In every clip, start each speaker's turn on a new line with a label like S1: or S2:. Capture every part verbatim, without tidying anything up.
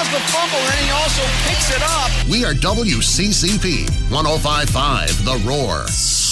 S1: draws the fumble, and he also picks it up.
S2: We are W C C P one oh five point five, The Roar.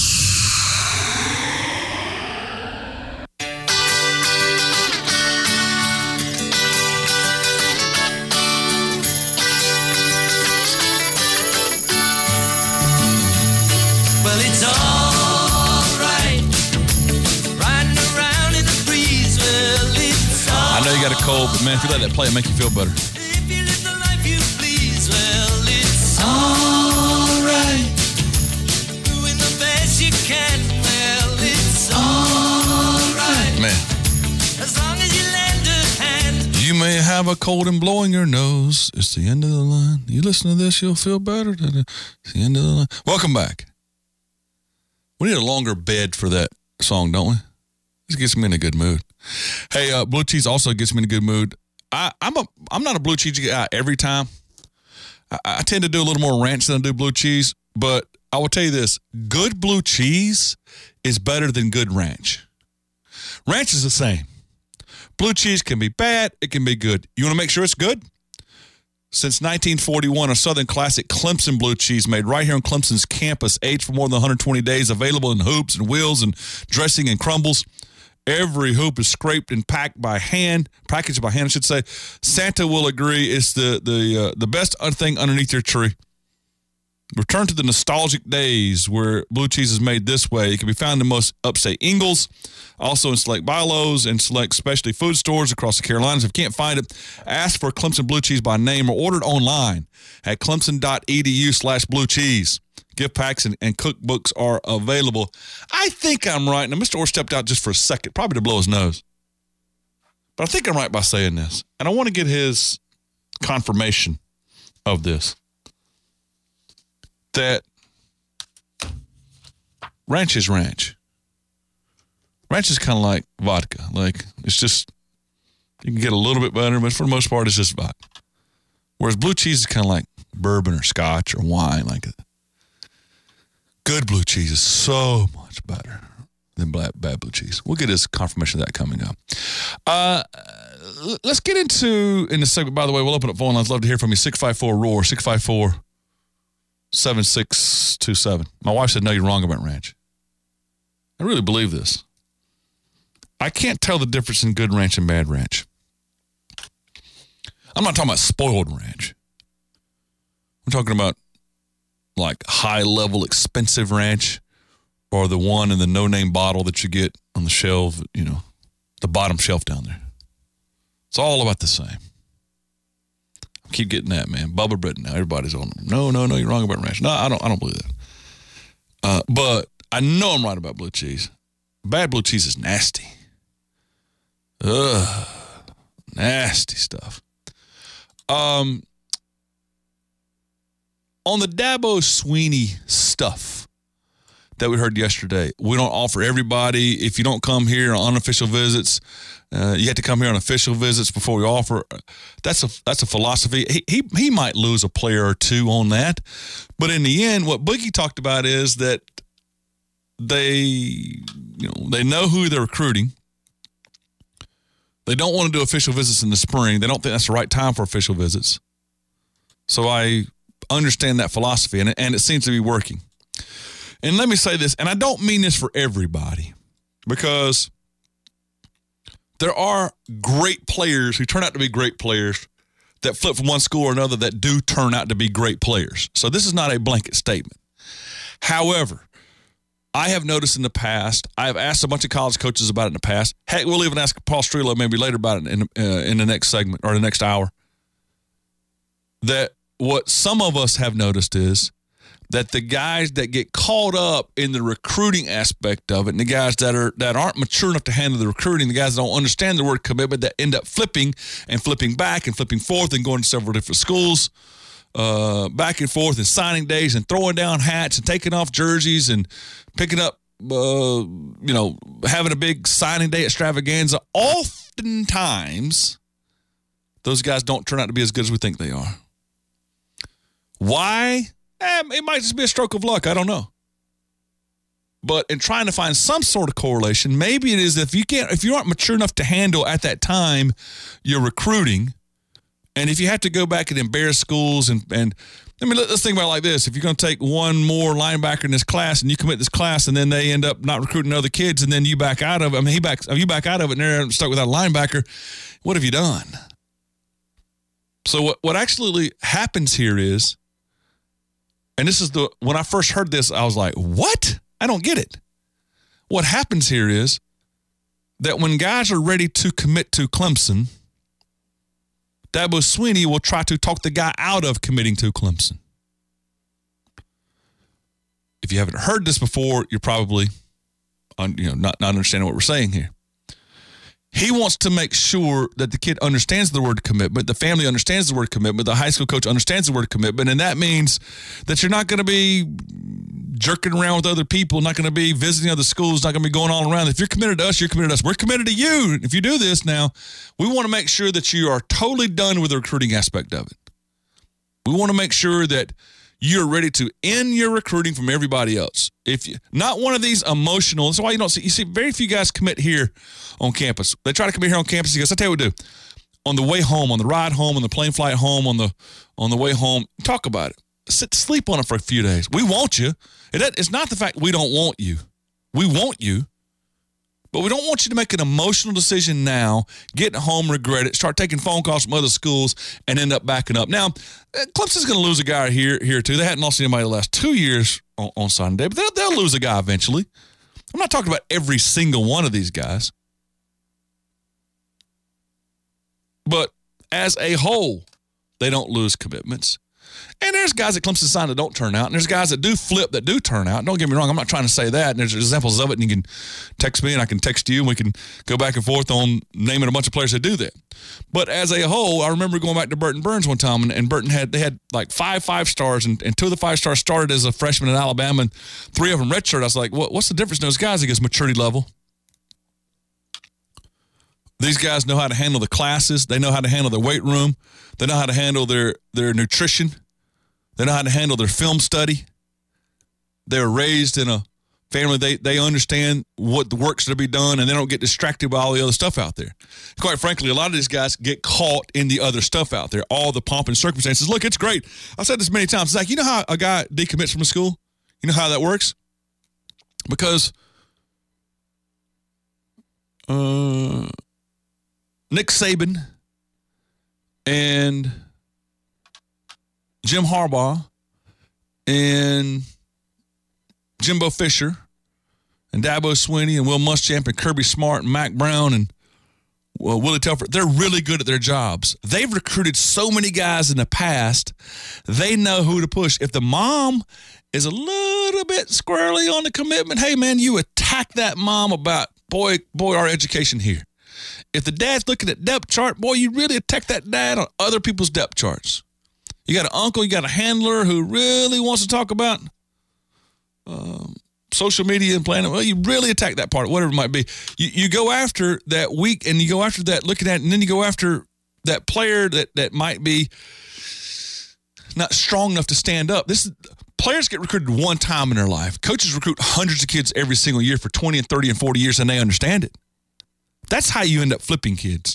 S3: Well, it's all right, riding around in the breeze. Well, it's all
S4: I know you got a cold, but man, if you let that play, it make you feel better.
S3: If you live the life you please, well, it's all right. Doing the best you can, well, it's all right.
S4: Man,
S3: As long as you lend a hand.
S4: you may have a cold and blowing your nose. It's the end of the line. You listen to this, you'll feel better. It's the end of the line. Welcome back. We need a longer bed for that song, don't we? This gets me in a good mood. Hey, uh, blue cheese also gets me in a good mood. I, I'm a I'm not a blue cheese guy every time. I, I tend to do a little more ranch than I do blue cheese, but I will tell you this: good blue cheese is better than good ranch. Ranch is the same. Blue cheese can be bad, it can be good. You want to make sure it's good? Since nineteen forty-one, a Southern classic Clemson blue cheese made right here on Clemson's campus, aged for more than one hundred twenty days, available in hoops and wheels and dressing and crumbles. Every hoop is scraped and packed by hand, packaged by hand, I should say. Santa will agree it's the the uh, the best thing underneath your tree. Return to the nostalgic days where blue cheese is made this way. It can be found in most upstate Ingalls, also in select Bi-Lo's and select specialty food stores across the Carolinas. If you can't find it, ask for Clemson blue cheese by name or order it online at clemson.edu slash blue cheese. Gift packs and, and cookbooks are available. I think I'm right. Now, Mister Orr stepped out just for a second, probably to blow his nose. But I think I'm right by saying this. And I want to get his confirmation of this. That ranch is ranch. Ranch is kind of like vodka. Like, it's just, you can get a little bit better, but for the most part, it's just vodka. Whereas blue cheese is kind of like bourbon or scotch or wine. Like, good blue cheese is so much better than bad, bad blue cheese. We'll get his confirmation of that coming up. Uh, let's get into, in the segment, by the way, we'll open up phone lines. Love to hear from you. six five four R O A R, six five four seven six two seven. My wife said, no, you're wrong about ranch. I really believe this. I can't tell the difference in good ranch and bad ranch. I'm not talking about spoiled ranch. I'm talking about like high-level expensive ranch or the one in the no-name bottle that you get on the shelf, you know, the bottom shelf down there. It's all about the same. Keep getting that, man. Bubba Britton now. Everybody's on them. No, no, no, you're wrong about ranch. No, I don't I don't believe that. Uh, but I know I'm right about blue cheese. Bad blue cheese is nasty. Ugh. Nasty stuff. Um, on the Dabo Sweeney stuff that we heard yesterday, we don't offer everybody, if you don't come here on unofficial visits, Uh, you have to come here on official visits before we offer. That's a that's a philosophy. He, he he might lose a player or two on that, but in the end, what Boogie talked about is that they you know they know who they're recruiting. They don't want to do official visits in the spring. They don't think that's the right time for official visits. So I understand that philosophy, and it, and it seems to be working. And let me say this, and I don't mean this for everybody, because there are great players who turn out to be great players that flip from one school or another that do turn out to be great players. So this is not a blanket statement. However, I have noticed in the past, I have asked a bunch of college coaches about it in the past. Heck, we'll even ask Paul Strelo maybe later about it in, uh, in the next segment or the next hour. That what some of us have noticed is that the guys that get caught up in the recruiting aspect of it, and the guys that are that aren't mature enough to handle the recruiting, the guys that don't understand the word commitment, that end up flipping and flipping back and flipping forth and going to several different schools, uh, back and forth and signing days and throwing down hats and taking off jerseys and picking up, uh, you know, having a big signing day extravaganza. Oftentimes, those guys don't turn out to be as good as we think they are. Why? Eh, it might just be a stroke of luck. I don't know. But in trying to find some sort of correlation, maybe it is if you can't, if you aren't mature enough to handle at that time your recruiting, And if you have to go back and embarrass schools and, and I mean, let's think about it like this. If you're going to take one more linebacker in this class and you commit this class and then they end up not recruiting other kids and then you back out of it, I mean, he backs, you back out of it and they're stuck without a linebacker, what have you done? So what, what actually happens here is, and this is the, when I first heard this, I was like, what? I don't get it. What happens here is that when guys are ready to commit to Clemson, Dabo Swinney will try to talk the guy out of committing to Clemson. If you haven't heard this before, you're probably un, you know, not, not understanding what we're saying here. He wants to make sure that the kid understands the word commitment, the family understands the word commitment, the high school coach understands the word commitment, and that means that you're not going to be jerking around with other people, not going to be visiting other schools, not going to be going all around. If you're committed to us, you're committed to us. We're committed to you. If you do this now, we want to make sure that you are totally done with the recruiting aspect of it. We want to make sure that you're ready to end your recruiting from everybody else. If you, not one of these emotional, that's why you don't see, you see very few guys commit here on campus. They try to commit here on campus because I tell you what we do. On the way home, on the ride home, on the plane flight home, on the on the way home, talk about it. Sit, sleep on it for a few days. We want you. It, it's not the fact we don't want you. We want you. But we don't want you to make an emotional decision now, get home, regret it, start taking phone calls from other schools, and end up backing up. Now, Clemson's going to lose a guy here, here too. They hadn't lost anybody the last two years on, on Sunday, but they'll, they'll lose a guy eventually. I'm not talking about every single one of these guys. But as a whole, they don't lose commitments. And there's guys at Clemson sign that don't turn out, and there's guys that do flip that do turn out. Don't get me wrong, I'm not trying to say that. And there's examples of it, and you can text me, and I can text you, and we can go back and forth on naming a bunch of players that do that. But as a whole, I remember going back to Burton Burns one time, and, and Burton had they had like five five stars, and, and two of the five stars started as a freshman in Alabama, and three of them redshirt. I was like, what, what's the difference in those guys? He goes, maturity level. These guys know how to handle the classes. They know how to handle their weight room. They know how to handle their, their nutrition. They know how to handle their film study. They're raised in a family. They they understand what the work's to be done, and they don't get distracted by all the other stuff out there. Quite frankly, a lot of these guys get caught in the other stuff out there, all the pomp and circumstances. Look, it's great. I've said this many times. Zach, you know how a guy decommits from a school? You know how that works? Because uh, Nick Saban and Jim Harbaugh and Jimbo Fisher and Dabo Swinney and Will Muschamp and Kirby Smart and Mac Brown and well, Willie Telford, they're really good at their jobs. They've recruited so many guys in the past, they know who to push. If the mom is a little bit squirrely on the commitment, hey, man, you attack that mom about, boy, boy, our education here. If the dad's looking at depth chart, boy, you really attack that dad on other people's depth charts. You got an uncle, you got a handler who really wants to talk about um, social media and planning. Well, you really attack that part, whatever it might be. You, you go after that weak, and you go after that, looking at it, and then you go after that player that, that might be not strong enough to stand up. This is, players get recruited one time in their life. Coaches recruit hundreds of kids every single year for twenty and thirty and forty years, and they understand it. That's how you end up flipping kids.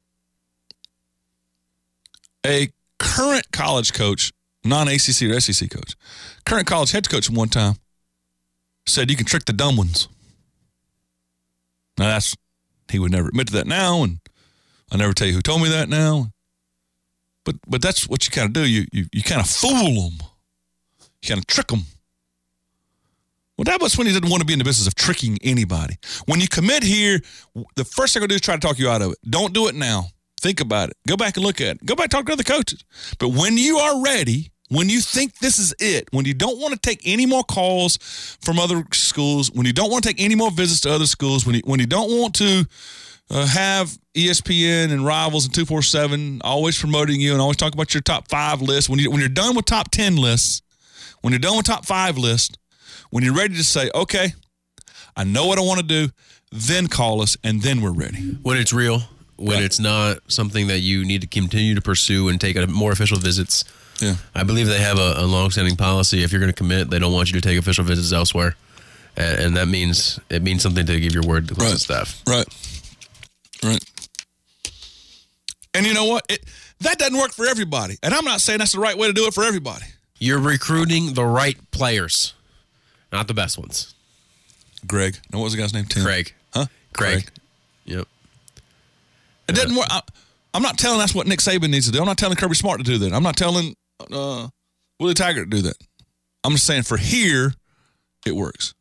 S4: A current college coach, non-A C C or S E C coach, current college head coach one time said you can trick the dumb ones. Now that's, he would never admit to that now, and I'll never tell you who told me that now. But but that's what you kind of do. You you, you kind of fool them. You kind of trick them. Well, Dabo Swinney didn't want to be in the business of tricking anybody. When you commit here, the first thing I'm going to do is try to talk you out of it. Don't do it now. Think about it. Go back and look at it. Go back and talk to other coaches. But when you are ready, when you think this is it, when you don't want to take any more calls from other schools, when you don't want to take any more visits to other schools, when you, when you don't want to uh, have E S P N and Rivals and two forty-seven always promoting you and always talk about your top five list, when, you, when you're done with top ten lists, when you're done with top five lists, when you're ready to say, okay, I know what I want to do, then call us, and then we're ready.
S5: When it's real, when right. it's not something that you need to continue to pursue and take more official visits.
S4: Yeah,
S5: I believe they have a, a long-standing policy. If you're going to commit, they don't want you to take official visits elsewhere, and, and that means it means something to give your word to the
S4: right.
S5: staff.
S4: Right, right. And you know what? It, that doesn't work for everybody. And I'm not saying that's the right way to do it for everybody.
S5: You're recruiting the right players, not the best ones.
S4: Greg. No, what was the guy's name? Tim.
S5: Craig.
S4: Huh?
S5: Craig.
S4: Craig.
S5: Yep.
S4: It doesn't work. I, I'm not telling that's what Nick Saban needs to do. I'm not telling Kirby Smart to do that. I'm not telling uh, Willie Taggart to do that. I'm just saying for here, it works.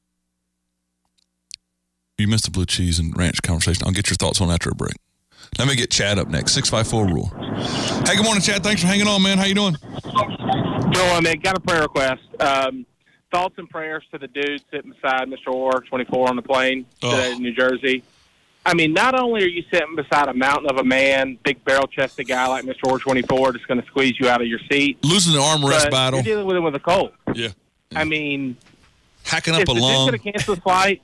S4: You missed the blue cheese and ranch conversation. I'll get your thoughts on after a break. Let me get Chad up next. six five four rule. Hey, good morning, Chad. Thanks for hanging on, man. How you doing?
S6: Joel, man, got a prayer request. Um, thoughts and prayers to the dude sitting beside Mister Orr, twenty-four, on the plane today
S4: Oh.
S6: in New Jersey. I mean, not only are you sitting beside a mountain of a man, big barrel-chested guy like Mister Orr, twenty-four, that's going to squeeze you out of your seat,
S4: Losing the arm wrest
S6: but
S4: battle.
S6: you're dealing with him with a cold.
S4: Yeah.
S6: I mean,
S4: Hacking
S6: if
S4: up
S6: the
S4: a
S6: dude
S4: lung.
S6: could have canceled the flight,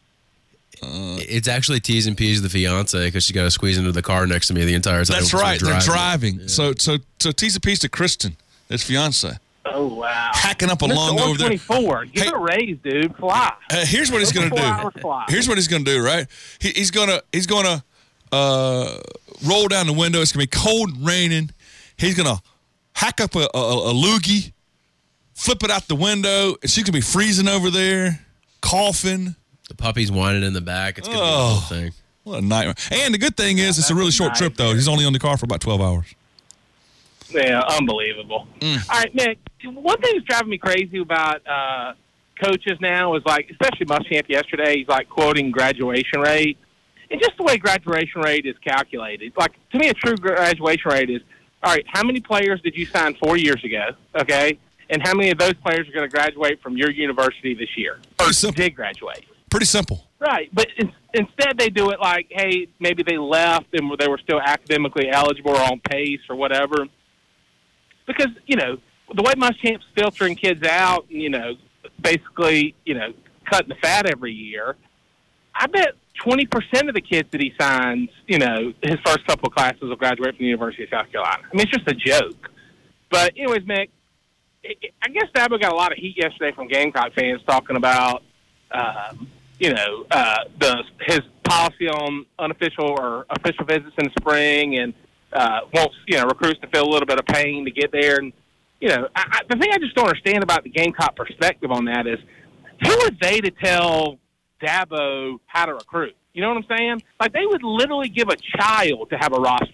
S5: It's actually T's and P's with the fiance because she got to squeeze into the car next to me the entire time.
S4: That's
S5: she was
S4: right. They're
S5: driving.
S4: driving. So, so, so T's a piece to Kristen, his fiance.
S6: oh, wow.
S4: Hacking up a
S6: Mister
S4: lung
S6: Orr,
S4: over there.
S6: twenty-four, give
S4: Hey.
S6: it a raise, dude. Fly.
S4: Uh, here's what he's
S6: Go
S4: going
S6: for
S4: to
S6: four
S4: do.
S6: hours fly.
S4: Here's what he's going to do, right? He, he's going to he's going to uh, roll down the window. It's going to be cold and raining. He's going to hack up a, a, a loogie, flip it out the window, and she's going to be freezing over there, coughing.
S5: The puppy's whining in the back. It's going to be
S4: Oh.
S5: the whole thing.
S4: What a nightmare. And the good thing is it's a really short trip, though. He's only on the car for about twelve hours.
S6: Yeah, unbelievable.
S4: Mm.
S6: All right, Nick, one thing that's driving me crazy about uh, coaches now is, like, especially Muschamp yesterday, he's, like, quoting graduation rate. And just the way graduation rate is calculated. Like, to me, a true graduation rate is, all right, how many players did you sign four years ago, okay? And how many of those players are going to graduate from your university this year? Or
S4: Pretty simple.
S6: did graduate?
S4: Pretty simple.
S6: Right, but in, instead they do it like, hey, maybe they left and they were still academically eligible or on pace or whatever. Because, you know, the way Muschamp's filtering kids out, you know, basically, you know, cutting the fat every year, I bet twenty percent of the kids that he signs, you know, his first couple of classes will graduate from the University of South Carolina. I mean, it's just a joke. But anyways, Mick, I guess Dabo got a lot of heat yesterday from Gamecock fans talking about, um, you know, uh, the his policy on unofficial or official visits in the spring, and uh, wants, you know, recruits to feel a little bit of pain to get there. And, you know, I, I, the thing I just don't understand about the Gamecock perspective on that is, who are they to tell Dabo how to recruit? You know what I'm saying? Like, they would literally give a child to have a roster.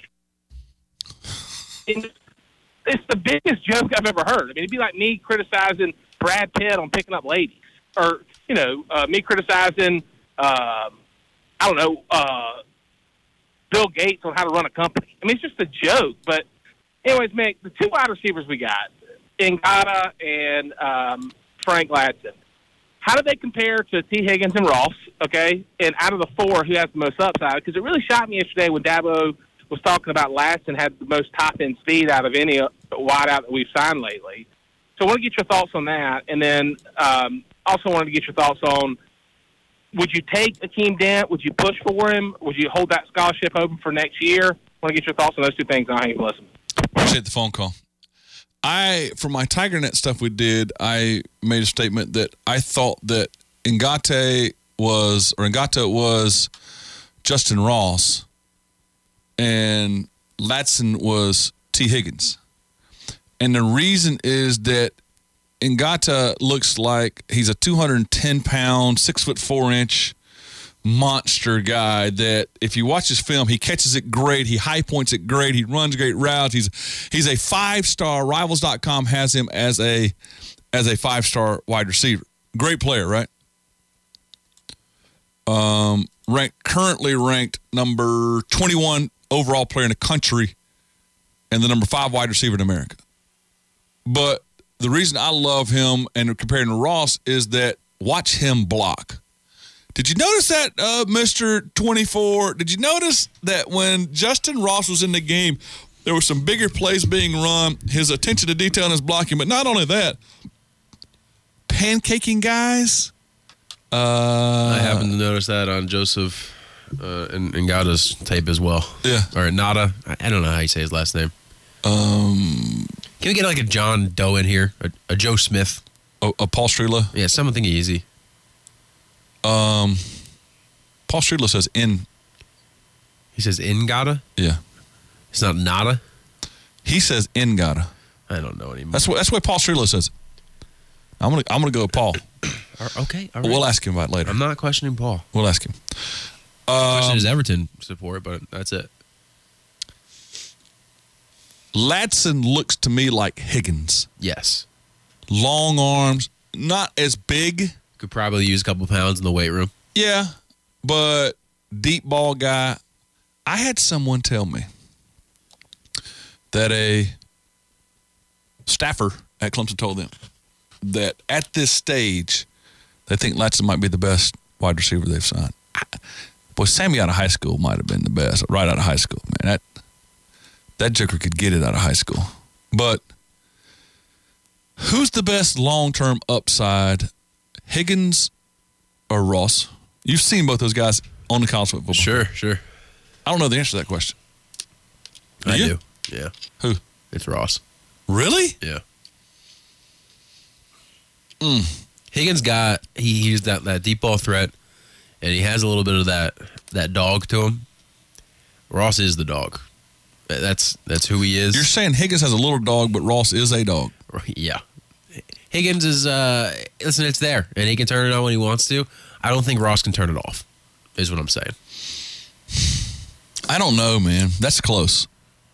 S6: And it's the biggest joke I've ever heard. I mean, it'd be like me criticizing Brad Pitt on picking up ladies, or, you know, uh, me criticizing, uh, I don't know, uh, Bill Gates on how to run a company. I mean, it's just a joke. But anyways, Mick, the two wide receivers we got, Ngata and um, Frank Ladson, how do they compare to T. Higgins and Ross, okay? And out of the four, who has the most upside? Because it really shocked me yesterday when Dabo was talking about Ladson had the most top-end speed out of any wideout that we've signed lately. So I want to get your thoughts on that. And then um, also wanted to get your thoughts on, would you take Akeem Dent? Would you push for him? Would you hold that scholarship open for next year? I want to get your thoughts on those two things. I'll hang up and listen.
S4: Appreciate the phone call. I, for my TigerNet stuff we did, I made a statement that I thought that Ngate was, or Ngata was Justin Ross, and Ladson was T. Higgins. And the reason is that Ngata looks like he's a two hundred ten pound, six foot four inch monster guy that if you watch his film, he catches it great. He high points it great. He runs great routes. He's he's a five star. Rivals dot com has him as a as a five star wide receiver. Great player, right? Um, ranked currently ranked number twenty-one overall player in the country, and the number five wide receiver in America. But the reason I love him and comparing to Ross is that watch him block. Did you notice that, uh, Mister twenty-four? Did you notice that when Justin Ross was in the game, there were some bigger plays being run, his attention to detail and his blocking, but not only that, pancaking guys. Uh,
S5: I happened to notice that on Joseph uh, and Ngata's tape as well.
S4: Yeah.
S5: Or Nada. I, I don't know how you say his last name.
S4: Um,
S5: Can we get like a John Doe in here? A, a Joe Smith?
S4: a, a Paul Strela.
S5: Yeah, something easy.
S4: Um, Paul Strela says in.
S5: He says Ngata?
S4: Yeah.
S5: It's not nada?
S4: He says Ngata.
S5: I don't know anymore.
S4: That's what that's what Paul Strillo says. I'm gonna I'm gonna go with Paul.
S5: Okay, all right.
S4: We'll ask him about it later.
S5: I'm not questioning Paul.
S4: We'll ask him.
S5: Question
S4: Um,
S5: is Everton support, but that's it.
S4: Ladson looks to me like Higgins.
S5: Yes.
S4: Long arms, not as big.
S5: Could probably use a couple pounds in the weight room.
S4: Yeah, but deep ball guy. I had someone tell me that a staffer at Clemson told them that at this stage, they think Ladson might be the best wide receiver they've signed. Boy, Sammy out of high school might have been the best, right out of high school. Man, that that joker could get it out of high school. But who's the best long-term upside, Higgins or Ross? You've seen both those guys on the college football.
S5: Sure, sure.
S4: I don't know the answer to that question. Do
S5: I
S4: you?
S5: do. Yeah.
S4: Who?
S5: It's Ross.
S4: Really?
S5: Yeah.
S4: Mm.
S5: Higgins got he he's that, that deep ball threat, and he has a little bit of that that dog to him. Ross is the dog. That's that's who he is.
S4: You're saying Higgins has a little dog, but Ross is a dog.
S5: Yeah. Higgins is uh listen, it's there, and he can turn it on when he wants to. I don't think Ross can turn it off, is what I'm saying.
S4: I don't know, man. That's close.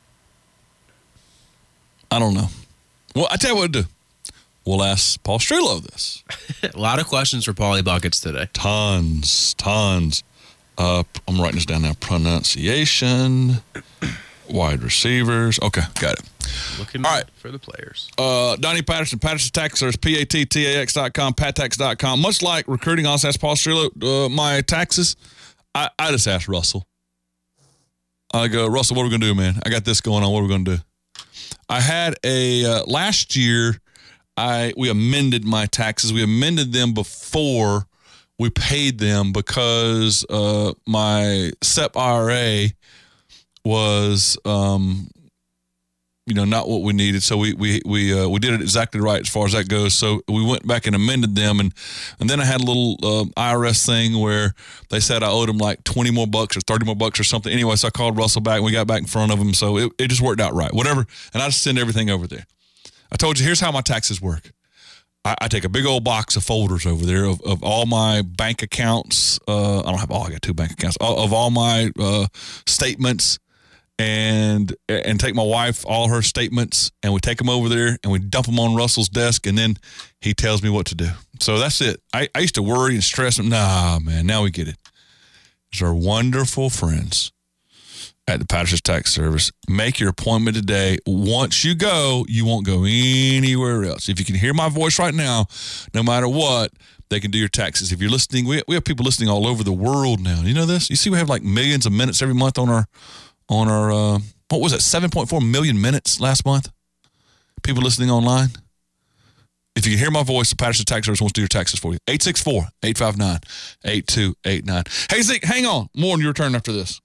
S4: I don't know. Well, I tell you what to do. We'll ask Paul Strillo this.
S5: A lot of questions for Paulie Buckets today.
S4: Tons, tons. Uh, I'm writing this down now. Pronunciation, wide receivers. Okay, got it.
S5: Looking
S4: All right.
S5: for the players.
S4: Uh, Donnie Patterson, Patterson Tax Service, P A T T A X dot com, pat tax dot com. Much like recruiting, I'll ask Paul Strillo uh, my taxes. I, I just asked Russell. I go, Russell, what are we going to do, man? I got this going on. What are we going to do? I had a, uh, last year, I we amended my taxes. We amended them before we paid them because uh, my S E P I R A was, um, you know, not what we needed. So we we we uh, we did it exactly right as far as that goes. So we went back and amended them, and and then I had a little uh, I R S thing where they said I owed them like twenty more bucks or thirty more bucks or something. Anyway, so I called Russell back, and we got back in front of him. So it, it just worked out right. Whatever, and I just send everything over there. I told you, here's how my taxes work. I, I take a big old box of folders over there of, of all my bank accounts. Uh, I don't have all. I got two bank accounts of, of all my uh, statements. And and take my wife, all her statements, and we take them over there and we dump them on Russell's desk, and then he tells me what to do. So that's it. I, I used to worry and stress him. Nah, man, now we get it. These are wonderful friends at the Patterson Tax Service. Make your appointment today. Once you go, you won't go anywhere else. If you can hear my voice right now, no matter what, they can do your taxes. If you're listening, we, we have people listening all over the world now. You know this? You see we have like millions of minutes every month on our On our, uh, what was it, seven point four million minutes last month? People listening online. If you can hear my voice, the Patterson Tax Service wants to do your taxes for you. eight six four, eight five nine, eight two eight nine. Hey, Zeke, hang on. More on your turn after this.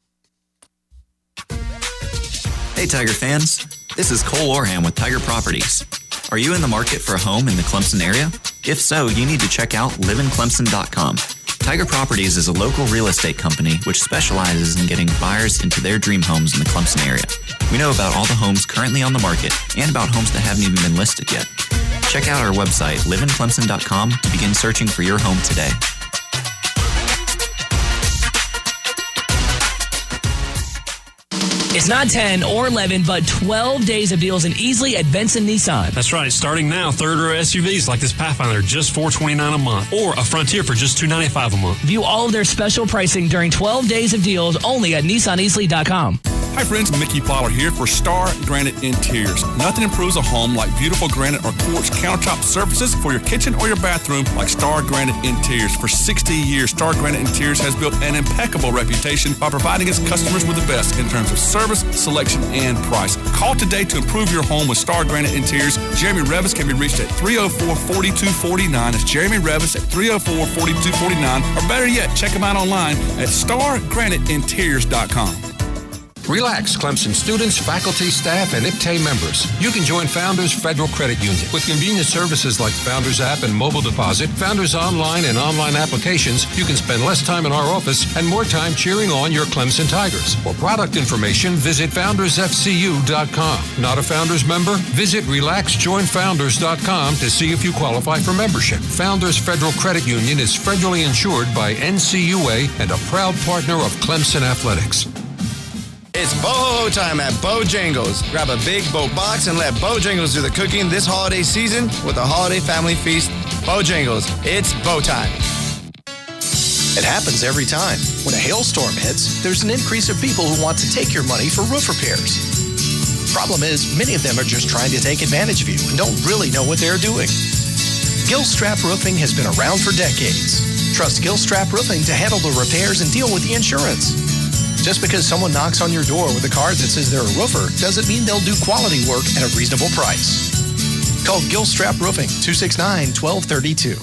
S7: Hey, Tiger fans. This is Cole Orham with Tiger Properties. Are you in the market for a home in the Clemson area? If so, you need to check out live in clemson dot com. Tiger Properties is a local real estate company which specializes in getting buyers into their dream homes in the Clemson area. We know about all the homes currently on the market and about homes that haven't even been listed yet. Check out our website, live in clemson dot com, to begin searching for your home today.
S8: It's not ten or eleven, but twelve days of deals in Easley at Benson Nissan.
S9: That's right. Starting now, third row S U Vs like this Pathfinder, just four hundred twenty-nine dollars a month, or a Frontier for just two hundred ninety-five dollars a month.
S8: View all of their special pricing during twelve days of deals only at nissan easley dot com.
S10: Hi friends, Mickey Fowler here for Star Granite Interiors. Nothing improves a home like beautiful granite or quartz countertop surfaces for your kitchen or your bathroom like Star Granite Interiors. For sixty years, Star Granite Interiors has built an impeccable reputation by providing its customers with the best in terms of service, selection, and price. Call today to improve your home with Star Granite Interiors. Jeremy Revis can be reached at three oh four, four two four nine. That's Jeremy Revis at three oh four, four two four nine. Or better yet, check him out online at star granite interiors dot com.
S11: Relax, Clemson students, faculty, staff, and I P T A members. You can join Founders Federal Credit Union. With convenient services like Founders app and mobile deposit, Founders online and online applications, you can spend less time in our office and more time cheering on your Clemson Tigers. For product information, visit founders f c u dot com. Not a Founders member? Visit relax join founders dot com to see if you qualify for membership. Founders Federal Credit Union is federally insured by N C U A and a proud partner of Clemson Athletics.
S12: It's Boho time at Bojangles. Grab a big Bo box and let Bojangles do the cooking this holiday season with a holiday family feast. Bojangles, it's Bo time.
S13: It happens every time. When a hailstorm hits, there's an increase of people who want to take your money for roof repairs. Problem is, many of them are just trying to take advantage of you and don't really know what they're doing. Gilstrap Roofing has been around for decades. Trust Gilstrap Roofing to handle the repairs and deal with the insurance. Just because someone knocks on your door with a card that says they're a roofer doesn't mean they'll do quality work at a reasonable price. Call Gilstrap Roofing, two six nine, one two three two.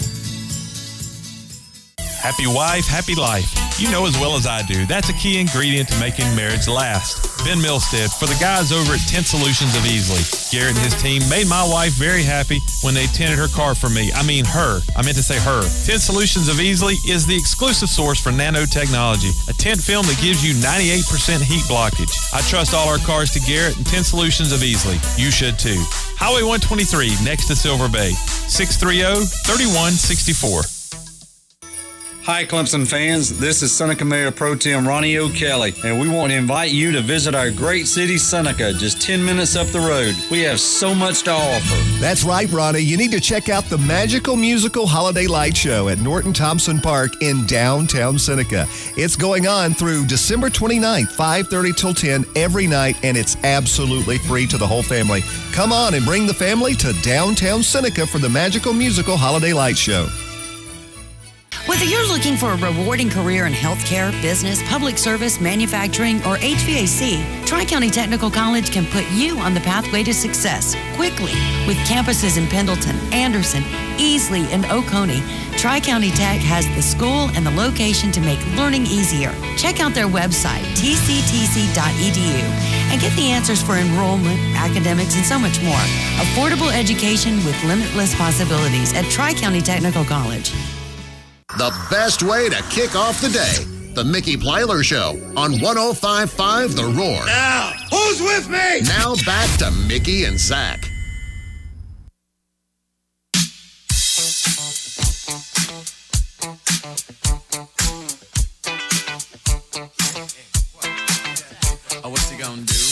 S14: Happy wife, happy life. You know as well as I do, that's a key ingredient to making marriage last. Ben Milstead for the guys over at Tint Solutions of Easley. Garrett and his team made my wife very happy when they tinted her car for me. I mean her. I meant to say her. Tint Solutions of Easley is the exclusive source for nanotechnology, a tint film that gives you ninety-eight percent heat blockage. I trust all our cars to Garrett and Tint Solutions of Easley. You should too. Highway one twenty-three next to Silver Bay. six three zero, three one six four.
S15: Hi, Clemson fans. This is Seneca Mayor Pro Tem Ronnie O'Kelly, and we want to invite you to visit our great city, Seneca, just ten minutes up the road. We have so much to offer.
S16: That's right, Ronnie. You need to check out the Magical Musical Holiday Light Show at Norton Thompson Park in downtown Seneca. It's going on through December twenty-ninth, five thirty till ten every night, and it's absolutely free to the whole family. Come on and bring the family to downtown Seneca for the Magical Musical Holiday Light Show.
S17: Whether you're looking for a rewarding career in healthcare, business, public service, manufacturing, or H V A C, Tri-County Technical College can put you on the pathway to success quickly. With campuses in Pendleton, Anderson, Easley, and Oconee, Tri-County Tech has the school and the location to make learning easier. Check out their website, t c t c dot e d u, and get the answers for enrollment, academics, and so much more. Affordable education with limitless possibilities at Tri-County Technical College.
S2: The best way to kick off the day. The Mickey Plyler Show on one oh five point five The Roar.
S3: Now, who's with me?
S2: Now back to Mickey and Zach.
S18: Oh, what's he gonna do?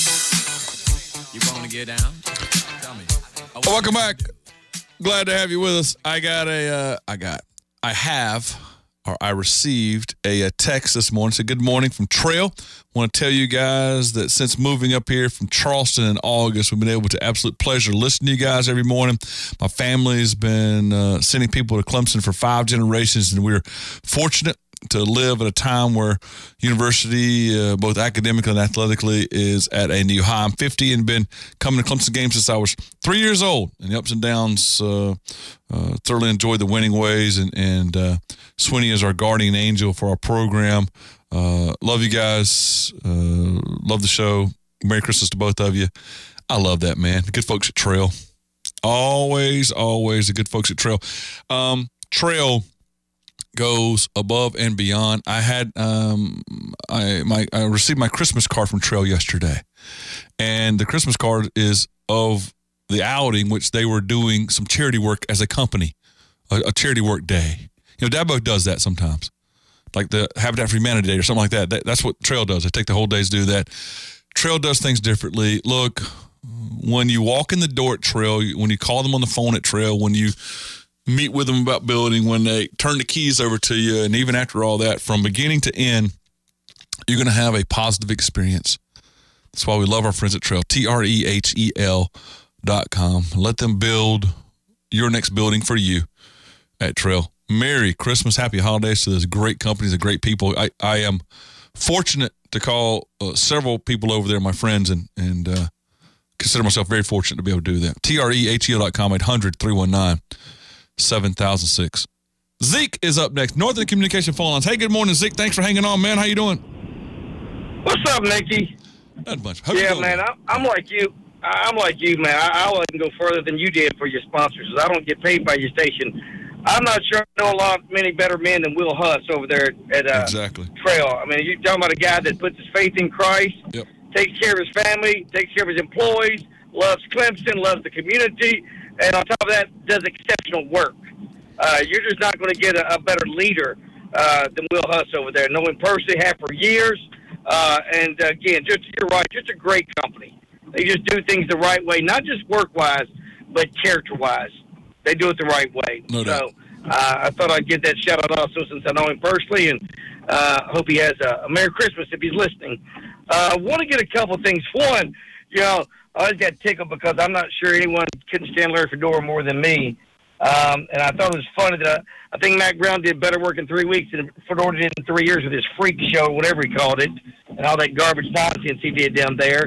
S18: You wanna get down? Tell me. Oh,
S4: Welcome back. Glad to have you with us. I got a, uh, I got, I have, or I received a, a text this morning. So good morning from Trail. Want to tell you guys that since moving up here from Charleston in August, we've been able to absolute pleasure listening to you guys every morning. My family's been uh, sending people to Clemson for five generations, and we're fortunate to live at a time where university, uh, both academically and athletically, is at a new high. I'm fifty and been coming to Clemson games since I was three years old. And the ups and downs, uh, uh, thoroughly enjoyed the winning ways. And, and uh, Sweeney is our guardian angel for our program. Uh, love you guys. Uh, love the show. Merry Christmas to both of you. I love that, man. The good folks at Trail. Always, always the good folks at Trail. Um, Trail goes above and beyond. I had um, I my I received my Christmas card from Trail yesterday, and the Christmas card is of the outing which they were doing some charity work as a company, a, a charity work day. You know, Dabo does that sometimes, like the Habitat for Humanity Day or something like that. that. That's what Trail does. They take the whole days to do that. Trail does things differently. Look, when you walk in the door at Trail, when you call them on the phone at Trail, when you meet with them about building, when they turn the keys over to you, and even after all that, from beginning to end, you're going to have a positive experience. That's why we love our friends at Trail, T R E H E L dot com. Let them build your next building for you at Trail. Merry Christmas, happy holidays to those great companies and great people. I, I am fortunate to call uh, several people over there, my friends, and, and uh, consider myself very fortunate to be able to do that. T R E H E L dot com, eight hundred, three one nine, seven thousand six. Zeke is up next. Northern Communication phone lines. Hey, good morning, Zeke. Thanks for hanging on, man. How you doing?
S6: What's up, Nicky?
S4: Not much. How you
S19: Yeah,
S4: doing?
S19: man, I'm, I'm like you. I'm like you, man. I, I wouldn't go further than you did for your sponsors. I don't get paid by your station. I'm not sure I know a lot many better men than Will Huss over there at uh,
S4: exactly.
S19: Trail. I mean, you're talking about a guy that puts his faith in Christ,
S4: yep.
S19: takes care of his family, takes care of his employees, loves Clemson, loves the community, and on top of that, does exceptional work. Uh, you're just not going to get a, a better leader uh, than Will Huss over there. Know him personally, have for years. Uh, and uh, again, just you're right, just a great company. They just do things the right way, not just work-wise, but character-wise. They do it the right way.
S4: No
S19: so uh, I thought I'd give that shout-out also since I know him personally, and uh, hope he has a, a Merry Christmas if he's listening. I uh, want to get a couple things. One, you know, I always got tickled because I'm not sure anyone couldn't stand Larry Fedora more than me. Um, and I thought it was funny that I, I think Mac Brown did better work in three weeks than Fedora did in three years with his freak show, whatever he called it, and all that garbage nonsense he did down there.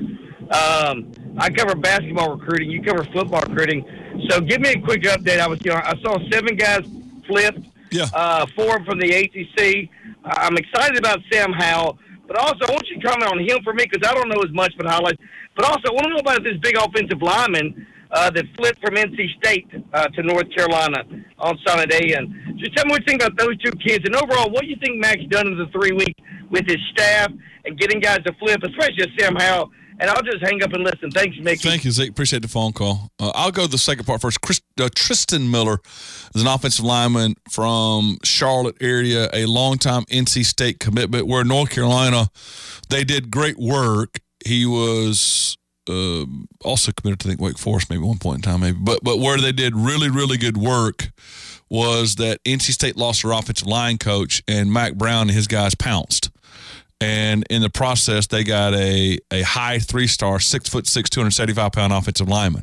S19: Um, I cover basketball recruiting. You cover football recruiting. So give me a quick update. I was, you know, I saw seven guys flipped.
S4: Yeah.
S19: Uh, four from the A C C. I'm excited about Sam Howell, but also I want you to comment on him for me because I don't know as much but highlights. But also I want to know about this big offensive lineman uh, that flipped from N C State uh, to North Carolina on Sunday Day. And just tell me what you think about those two kids. And overall, what do you think Mac's done in the three weeks with his staff and getting guys to flip, especially Sam Howell? And I'll just hang up and listen. Thanks, Mickey.
S4: Thank you, Zeke. Appreciate the phone call. Uh, I'll go to the second part first. Chris, uh, Tristan Miller is an offensive lineman from Charlotte area, a longtime N C State commitment, where North Carolina, they did great work. He was uh, also committed to, I think, Wake Forest maybe at one point in time, maybe. But, but where they did really, really good work was that N C State lost their offensive line coach, and Mac Brown and his guys pounced. And in the process, they got a, a high three-star, six foot six, two hundred seventy-five pound offensive lineman.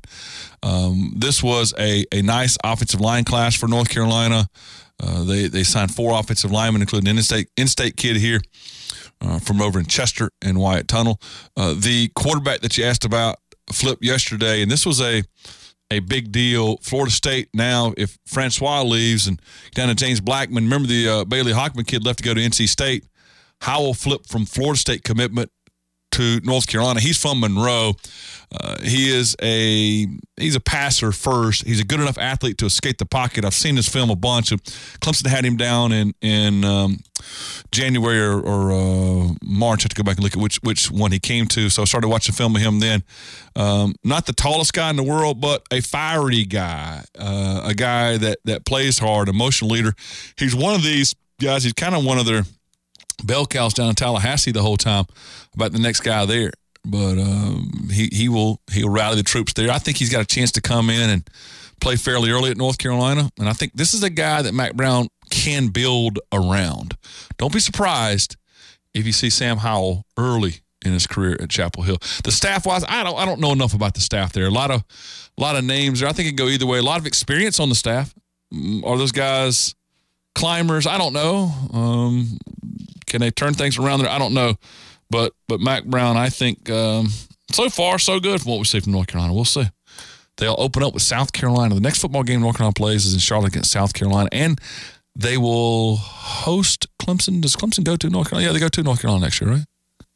S4: Um, this was a, a nice offensive line class for North Carolina. Uh, they they signed four offensive linemen, including an in-state in-state kid here uh, from over in Chester and Wyatt Tunnel. Uh, the quarterback that you asked about flipped yesterday, and this was a a big deal. Florida State now, if Francois leaves and down to James Blackman, remember the uh, Bailey Hockman kid left to go to N C State. Howell flipped from Florida State commitment to North Carolina. He's from Monroe. Uh, he is a he's a passer first. He's a good enough athlete to escape the pocket. I've seen this film a bunch. Of Clemson had him down in in um, January or, or uh, March. I have to go back and look at which which one he came to. So I started watching film of him then. Um, not the tallest guy in the world, but a fiery guy, uh, a guy that that plays hard, emotional leader. He's one of these guys. He's kind of one of their bell cows down in Tallahassee the whole time about the next guy there, but um, he he will he'll rally the troops there. I think he's got a chance to come in and play fairly early at North Carolina, and I think this is a guy that Mac Brown can build around. Don't be surprised if you see Sam Howell early in his career at Chapel Hill. The staff wise, I don't I don't know enough about the staff there. A lot of a lot of names there. I think it can go either way. A lot of experience on the staff. Are those guys climbers? I don't know. Um, Can they turn things around there? I don't know. But but Mac Brown, I think, um, so far, so good from what we see from North Carolina. We'll see. They'll open up with South Carolina. The next football game North Carolina plays is in Charlotte against South Carolina. And they will host Clemson. Does Clemson go to North Carolina? Yeah, they go to North Carolina next year, right?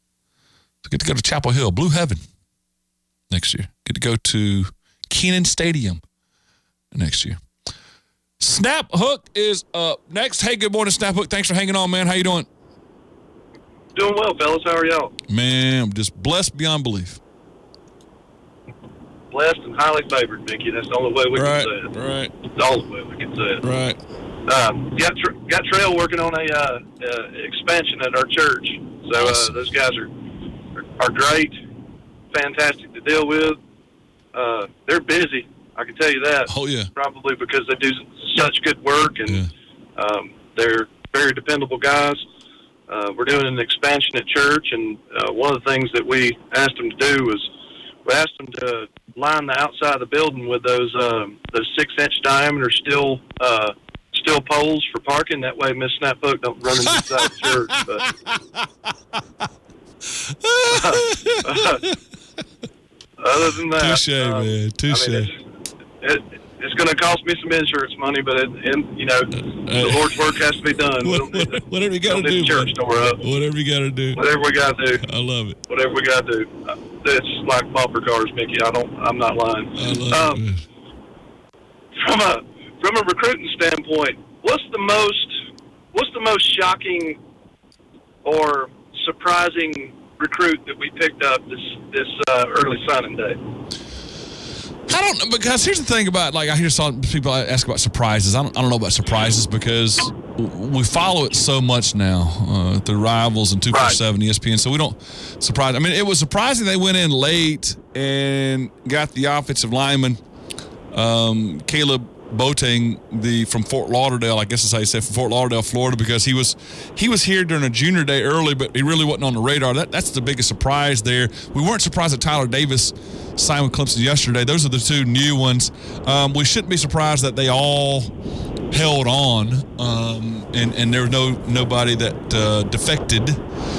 S4: They get to go to Chapel Hill, Blue Heaven next year. Get to go to Kenan Stadium next year. Snap Hook is up next. Hey, good morning, Snap Hook. Thanks for hanging on, man. How you doing?
S20: Doing well, fellas. How are y'all?
S4: Man, I'm just blessed beyond belief.
S20: Blessed and highly favored, Mickey. That's the only way we
S4: right,
S20: can say it.
S4: Right.
S20: It's the only way we can say it.
S4: Right.
S20: Um, got Tra- got Trail working on a uh, uh, expansion at our church. So uh,
S4: Awesome.
S20: those guys are, are are great, fantastic to deal with. Uh, they're busy. I can tell you that.
S4: Oh yeah.
S20: Probably because they do such good work and
S4: yeah.
S20: um, they're very dependable guys. Uh, we're doing an expansion at church, and uh, one of the things that we asked them to do was we asked them to line the outside of the building with those um, those six inch diameter steel uh, steel poles for parking. That way, Miss Snap Hook don't run into inside the church. But, uh, other than that,
S4: touche,
S20: um,
S4: man, touche.
S20: I mean, it's, it, it's going to cost me some insurance money, but it, and, you know, the Lord's work has to be done.
S4: What, what, whatever you got to do,
S20: church door up.
S4: Whatever you got to do.
S20: Whatever we got to do.
S4: I love it.
S20: Whatever we got to do. it's like bumper cars, Mickey. I don't. I'm not lying. Um, from a from a recruiting standpoint, what's the most what's the most shocking or surprising recruit that we picked up this this uh, early signing day?
S4: I don't know, because here's the thing about, like, I hear some people ask about surprises. I don't, I don't know about surprises because we follow it so much now uh, through Rivals and two forty-seven E S P N, so we don't surprise. I mean, it was surprising they went in late and got the offensive lineman, um, Caleb Boateng, the from Fort Lauderdale, I guess that's how you say, from Fort Lauderdale, Florida, because he was he was here during a junior day early, but he really wasn't on the radar. That that's the biggest surprise there. We weren't surprised that Tyler Davis signed with Clemson yesterday. Those are the two new ones. Um, we shouldn't be surprised that they all held on, um, and and there was no nobody that uh, defected.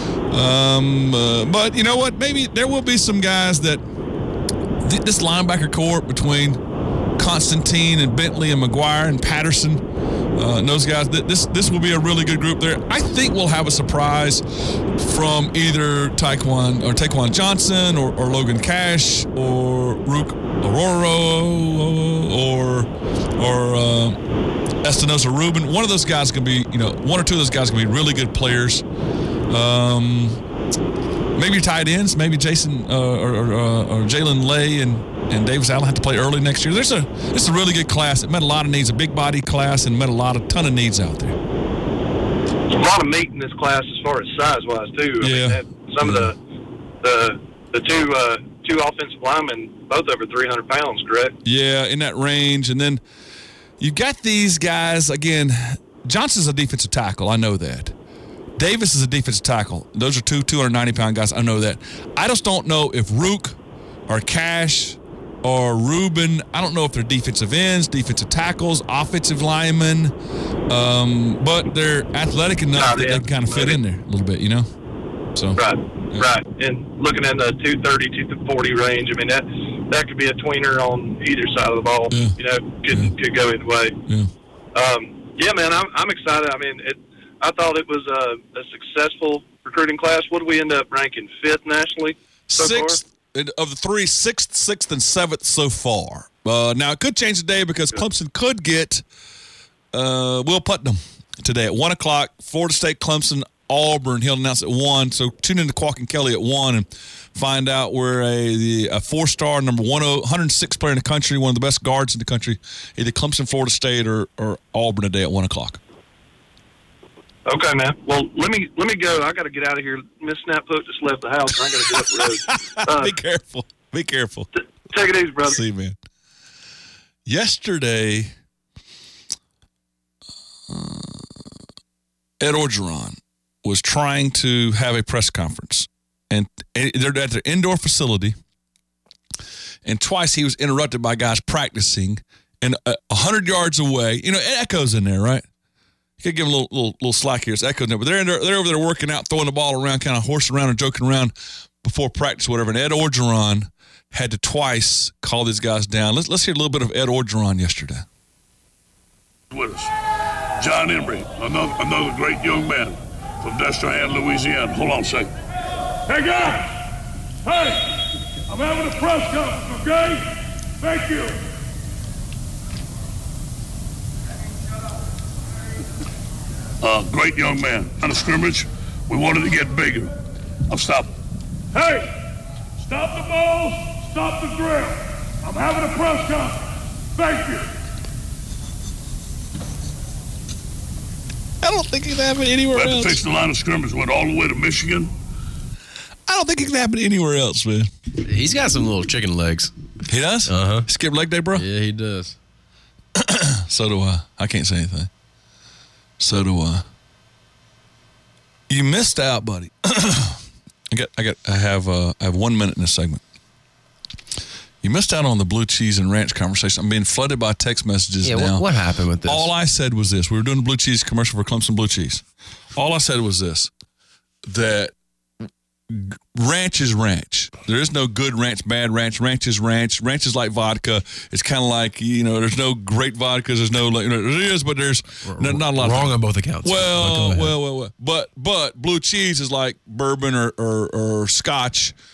S4: Um, uh, but you know what? Maybe there will be some guys that th- this linebacker corps between Constantine and Bentley and McGuire and Patterson, uh, and those guys, this this will be a really good group there. I think we'll have a surprise from either Taekwon or Taekwon Johnson or, or Logan Cash or Rook Aurora or or uh, Espinosa Rubin. One of those guys can be, you know, one or two of those guys can be really good players. Um, maybe your tight ends, maybe Jason uh, or, or, uh, or Jalen Lay and. And Davis Allen have to play early next year. There's a it's a really good class. It met a lot of needs, a big body class, and met a lot of ton of needs out there.
S20: There's a lot of meat in this class as far as size wise too. I
S4: yeah.
S20: mean, that, some yeah. of the the the two uh, two offensive linemen, both over three hundred pounds, correct?
S4: Yeah, in that range. And then you got these guys again. Johnson's a defensive tackle. I know that. Davis is a defensive tackle. Those are two two hundred ninety pound guys. I know that. I just don't know if Rook or Cash or Rubin, I don't know if they're defensive ends, defensive tackles, offensive linemen, um, but they're athletic enough that they can kind of fit in there a little bit, you know? So
S20: Right,
S4: yeah.
S20: right. And looking in the two thirty, two forty range, I mean, that that could be a tweener on either side of the ball.
S4: Yeah.
S20: You know, could yeah. could go either way.
S4: Yeah,
S20: um, yeah man, I'm, I'm excited. I mean, it, I thought it was a, a successful recruiting class. What did we end up ranking? Fifth nationally so
S4: Sixth.
S20: far?
S4: Of the three, sixth, sixth, and seventh so far. Uh, now, it could change today because Clemson could get uh, Will Putnam today at one o'clock. Florida State, Clemson, Auburn. He'll announce at one. So tune in to Qualk and Kelly at one and find out where a, the, a four-star, number one hundred six player in the country, one of the best guards in the country, either Clemson, Florida State, or, or Auburn today at one o'clock.
S20: Okay, man. Well, let me let me go. I got to get out of here. Miss Snapfoot just left the house. I got to get up the road. Uh,
S4: Be careful. Be careful.
S20: T- take it easy, brother.
S4: See you, man. Yesterday, uh, Ed Orgeron was trying to have a press conference, and they're at their indoor facility, and twice he was interrupted by guys practicing, and a hundred yards away, you know, it echoes in there, right? You could give them a little, little, little slack here. It's echoing there. But they're, in there, they're over there working out, throwing the ball around, kind of horsing around and joking around before practice, whatever. And Ed Orgeron had to twice call these guys down. Let's let's hear a little bit of Ed Orgeron yesterday.
S21: With us, John Embry, another, another great young man from Destrehan, Louisiana. Hold on a second. Hey, guys. Hey, I'm having a press conference, okay? Thank you. Uh, great young man. On a scrimmage, we wanted to get bigger. I'm stopping. Hey, stop the ball, stop the drill. I'm having a press conference. Thank you.
S4: I don't think it can happen anywhere
S21: we had
S4: else.
S21: to fix the line of scrimmage, went all the way to Michigan.
S4: I don't think it can happen anywhere else, man.
S5: He's got some little chicken legs.
S4: He does?
S5: Uh-huh.
S4: Skip leg day, bro?
S5: Yeah, he does.
S4: So do I. I can't say anything. So do I. You missed out, buddy. I got, I got, I have, uh, I have one minute in this segment. You missed out on the blue cheese and ranch conversation. I'm being flooded by text messages
S5: yeah,
S4: now.
S5: What, what happened with this?
S4: All I said was this. We were doing the blue cheese commercial for Clemson Blue Cheese. All I said was this, that ranch is ranch. There is no good ranch, bad ranch. Ranch is ranch. Ranch is like vodka. It's kind of like, you know, there's no great vodkas. There's no, like, you know, there is, but there's not, not a lot.
S5: Wrong
S4: of
S5: on both accounts.
S4: Well, well, well, well. But, but blue cheese is like bourbon or, or, or scotch.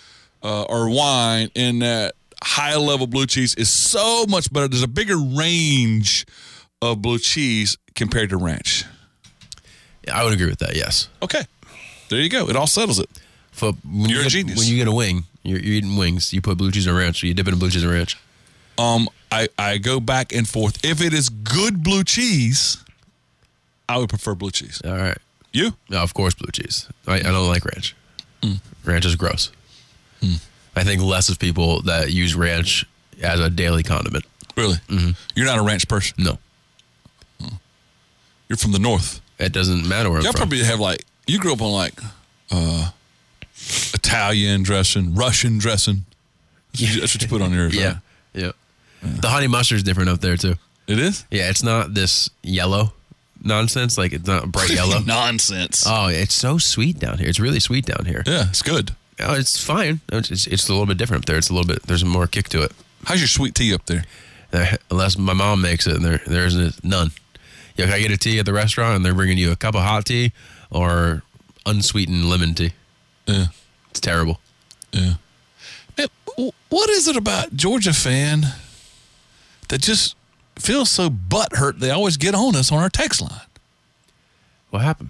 S4: uh, or wine in that high level blue cheese is so much better. There's a bigger range of blue cheese compared to ranch.
S5: Yeah, I would agree with that. Yes.
S4: Okay, there you go. It all settles it.
S5: For when
S4: You're
S5: you
S4: a
S5: get,
S4: genius.
S5: When you get a wing, you're, you're eating wings. You put blue cheese and ranch. So you dip it in blue cheese and ranch.
S4: Um, I I go back and forth. If it is good blue cheese, I would prefer blue cheese.
S5: All right.
S4: You?
S5: No, of course, blue cheese. I, I don't like ranch.
S4: Mm.
S5: Ranch is gross.
S4: Mm.
S5: I think less of people that use ranch as a daily condiment.
S4: Really?
S5: Mm-hmm.
S4: You're not a ranch person?
S5: No.
S4: Oh. You're from the north.
S5: It doesn't matter where I'm
S4: Y'all
S5: from.
S4: probably have like, you grew up on like uh, Italian dressing, Russian dressing. That's, what you, that's what you put on yours,
S5: Yeah.
S4: right?
S5: Yeah. The honey mustard's different up there, too.
S4: It is?
S5: Yeah, it's not this yellow nonsense. Like, it's not bright yellow.
S4: Nonsense.
S5: Oh, it's so sweet down here. It's really sweet down here.
S4: Yeah, it's good.
S5: Oh, it's fine. It's, it's, it's a little bit different up there. It's a little bit, there's more kick to it.
S4: How's your sweet tea up there?
S5: There, unless my mom makes it, and there there isn't none. Yeah, I get a tea at the restaurant, and they're bringing you a cup of hot tea or unsweetened lemon tea.
S4: Yeah.
S5: It's terrible.
S4: Yeah. Man, what is it about Georgia fan that just feels so butthurt they always get on us on our text line?
S5: What happened?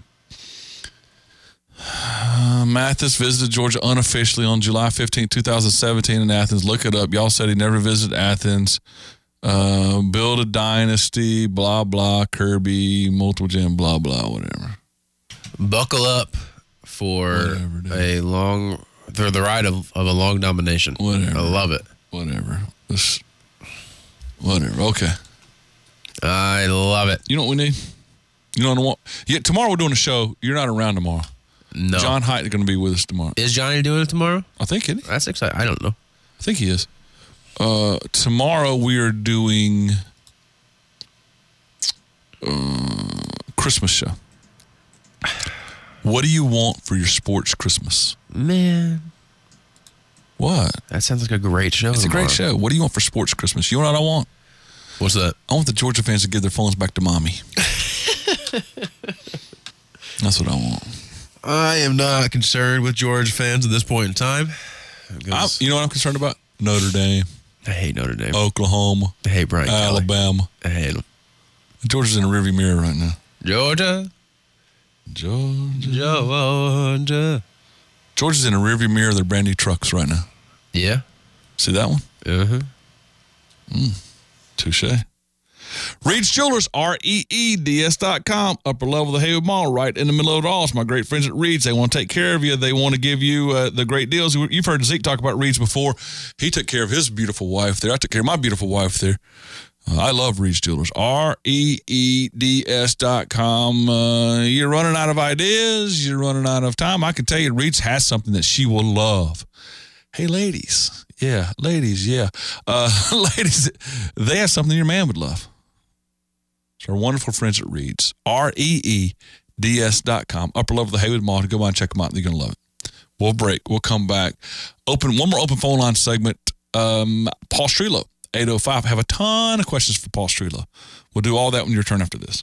S4: Uh, Mathis visited Georgia unofficially on July fifteenth, twenty seventeen in Athens. Look it up. Y'all said he never visited Athens. Uh, build a dynasty, blah, blah, Kirby, multiple gym, blah, blah, whatever.
S5: Buckle up for a long, for the ride of, of a long domination.
S4: Whatever.
S5: I love it.
S4: Whatever. This, whatever. Okay.
S5: I love it.
S4: You know what we need? You know what I want? Yeah, tomorrow we're doing a show. You're not around tomorrow.
S5: No.
S4: John Height is going to be with us tomorrow.
S5: Is Johnny doing it tomorrow?
S4: I think it is.
S5: That's exciting. I don't know.
S4: I think he is. Uh, tomorrow we are doing uh, Christmas show. What do you want for your sports Christmas?
S5: Man.
S4: What?
S5: That sounds like a great show.
S4: It's
S5: tomorrow.
S4: a great show. What do you want for sports Christmas? You know what I want?
S5: What's that?
S4: I want the Georgia fans to give their phones back to mommy. That's what I want.
S5: I am not concerned with Georgia fans at this point in time.
S4: I'm, you know what I'm concerned about? Notre Dame.
S5: I hate Notre Dame.
S4: Oklahoma.
S5: I hate Brian Kelly.
S4: Alabama.
S5: I hate him.
S4: Georgia's in a rearview mirror right now.
S5: Georgia.
S4: Georgia.
S5: Georgia.
S4: Georgia's in a rearview mirror of their brand new trucks right now.
S5: Yeah.
S4: See that one?
S5: Uh-huh.
S4: Mm. Touche. Reed's Jewelers, R E E D S dot com, upper level of the Haywood Mall, right in the middle of it all. It's my great friends at Reed's. They want to take care of you. They want to give you uh, the great deals. You've heard Zeke talk about Reed's before. He took care of his beautiful wife there. I took care of my beautiful wife there. Uh, I love Reed's Jewelers, R E E D S dot com. Uh, you're running out of ideas. You're running out of time. I can tell you Reed's has something that she will love. Hey, ladies. Yeah, ladies, yeah. Uh, ladies, they have something your man would love. It's our wonderful friends at Reed's, R E E D S dot com, upper level of the Haywood Mall. Go by and check them out. You're going to love it. We'll break. We'll come back. Open One more open phone line segment. Um, Paul Strelo, eight oh five. I have a ton of questions for Paul Strelo. We'll do all that when you return after this.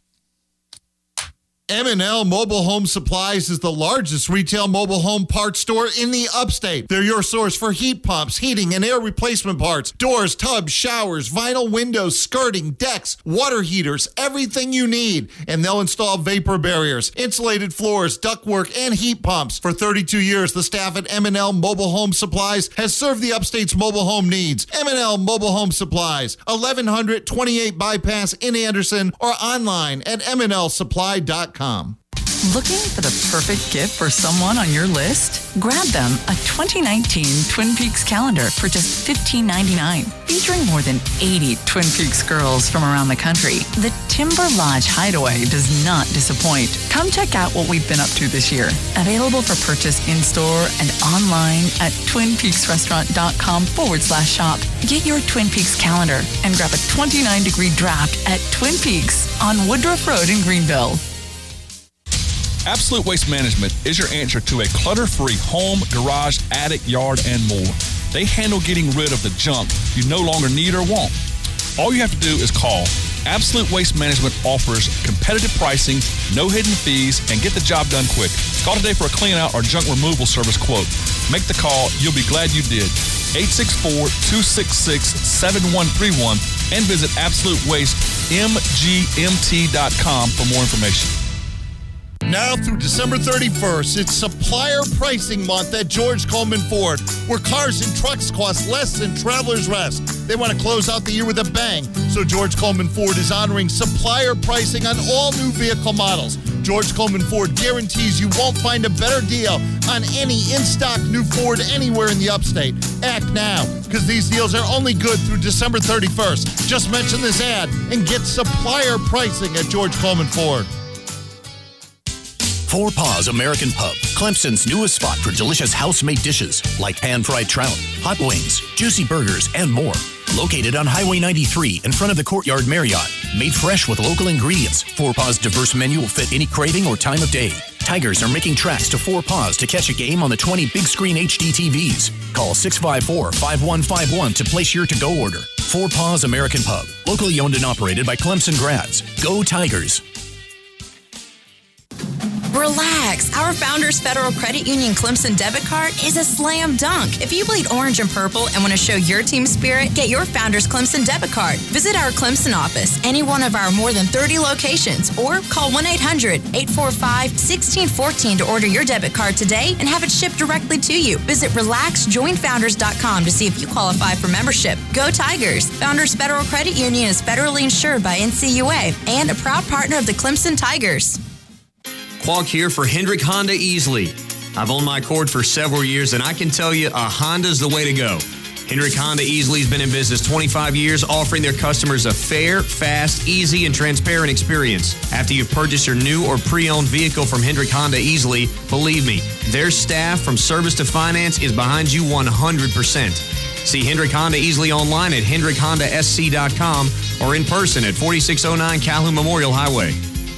S1: M and L Mobile Home Supplies is the largest retail mobile home parts store in the upstate. They're your source for heat pumps, heating, and air replacement parts, doors, tubs, showers, vinyl windows, skirting, decks, water heaters, everything you need. And they'll install vapor barriers, insulated floors, ductwork, and heat pumps. For thirty-two years, the staff at M and L Mobile Home Supplies has served the upstate's mobile home needs. M and L Mobile Home Supplies, eleven hundred twenty-eight Bypass in Anderson, or online at m n l supply dot com.
S22: Looking for the perfect gift for someone on your list? Grab them a twenty nineteen Twin Peaks calendar for just fifteen ninety-nine. Featuring more than eighty Twin Peaks girls from around the country, the Timber Lodge Hideaway does not disappoint. Come check out what we've been up to this year. Available for purchase in-store and online at twin peaks restaurant dot com forward slash shop. Get your Twin Peaks calendar and grab a twenty-nine degree draft at Twin Peaks on Woodruff Road in Greenville.
S4: Absolute Waste Management is your answer to a clutter-free home, garage, attic, yard, and more. They handle getting rid of the junk you no longer need or want. All you have to do is call Absolute Waste Management offers competitive pricing, no hidden fees, and get the job done quick. Call today for a clean-out or junk removal service quote. Make the call. You'll be glad you did. eight six four, two six six, seven one three one and visit absolute waste m g m t dot com for more information.
S1: Now through December thirty-first, it's Supplier Pricing Month at George Coleman Ford, where cars and trucks cost less than Travelers Rest. They want to close out the year with a bang, so George Coleman Ford is honoring supplier pricing on all new vehicle models. George Coleman Ford guarantees you won't find a better deal on any in-stock new Ford anywhere in the upstate. Act now, because these deals are only good through December thirty-first. Just mention this ad and get supplier pricing at George Coleman Ford.
S7: Four Paws American Pub, Clemson's newest spot for delicious house-made dishes like pan-fried trout, hot wings, juicy burgers, and more. Located on Highway ninety-three in front of the Courtyard Marriott. Made fresh with local ingredients, Four Paws' diverse menu will fit any craving or time of day. Tigers are making tracks to Four Paws to catch a game on the twenty big-screen H D T Vs. Call six five four, five one five one to place your to-go order. Four Paws American Pub, locally owned and operated by Clemson grads. Go Tigers!
S9: Relax. Our Founders Federal Credit Union Clemson debit card is a slam dunk. If you bleed orange and purple and want to show your team spirit, get your Founders Clemson debit card. Visit our Clemson office, any one of our more than thirty locations, or call one eight hundred, eight four five, one six one four to order your debit card today and have it shipped directly to you. Visit relax join founders dot com to see if you qualify for membership. Go Tigers. Founders Federal Credit Union is federally insured by N C U A and a proud partner of the Clemson Tigers.
S23: Quag here for Hendrick Honda Easley. I've owned my Accord for several years, and I can tell you a Honda's the way to go. Hendrick Honda Easley's been in business twenty-five years, offering their customers a fair, fast, easy, and transparent experience. After you've purchased your new or pre-owned vehicle from Hendrick Honda Easley, believe me, their staff from service to finance is behind you one hundred percent. See Hendrick Honda Easley online at hendrick honda s c dot com or in person at forty-six oh nine Calhoun Memorial Highway.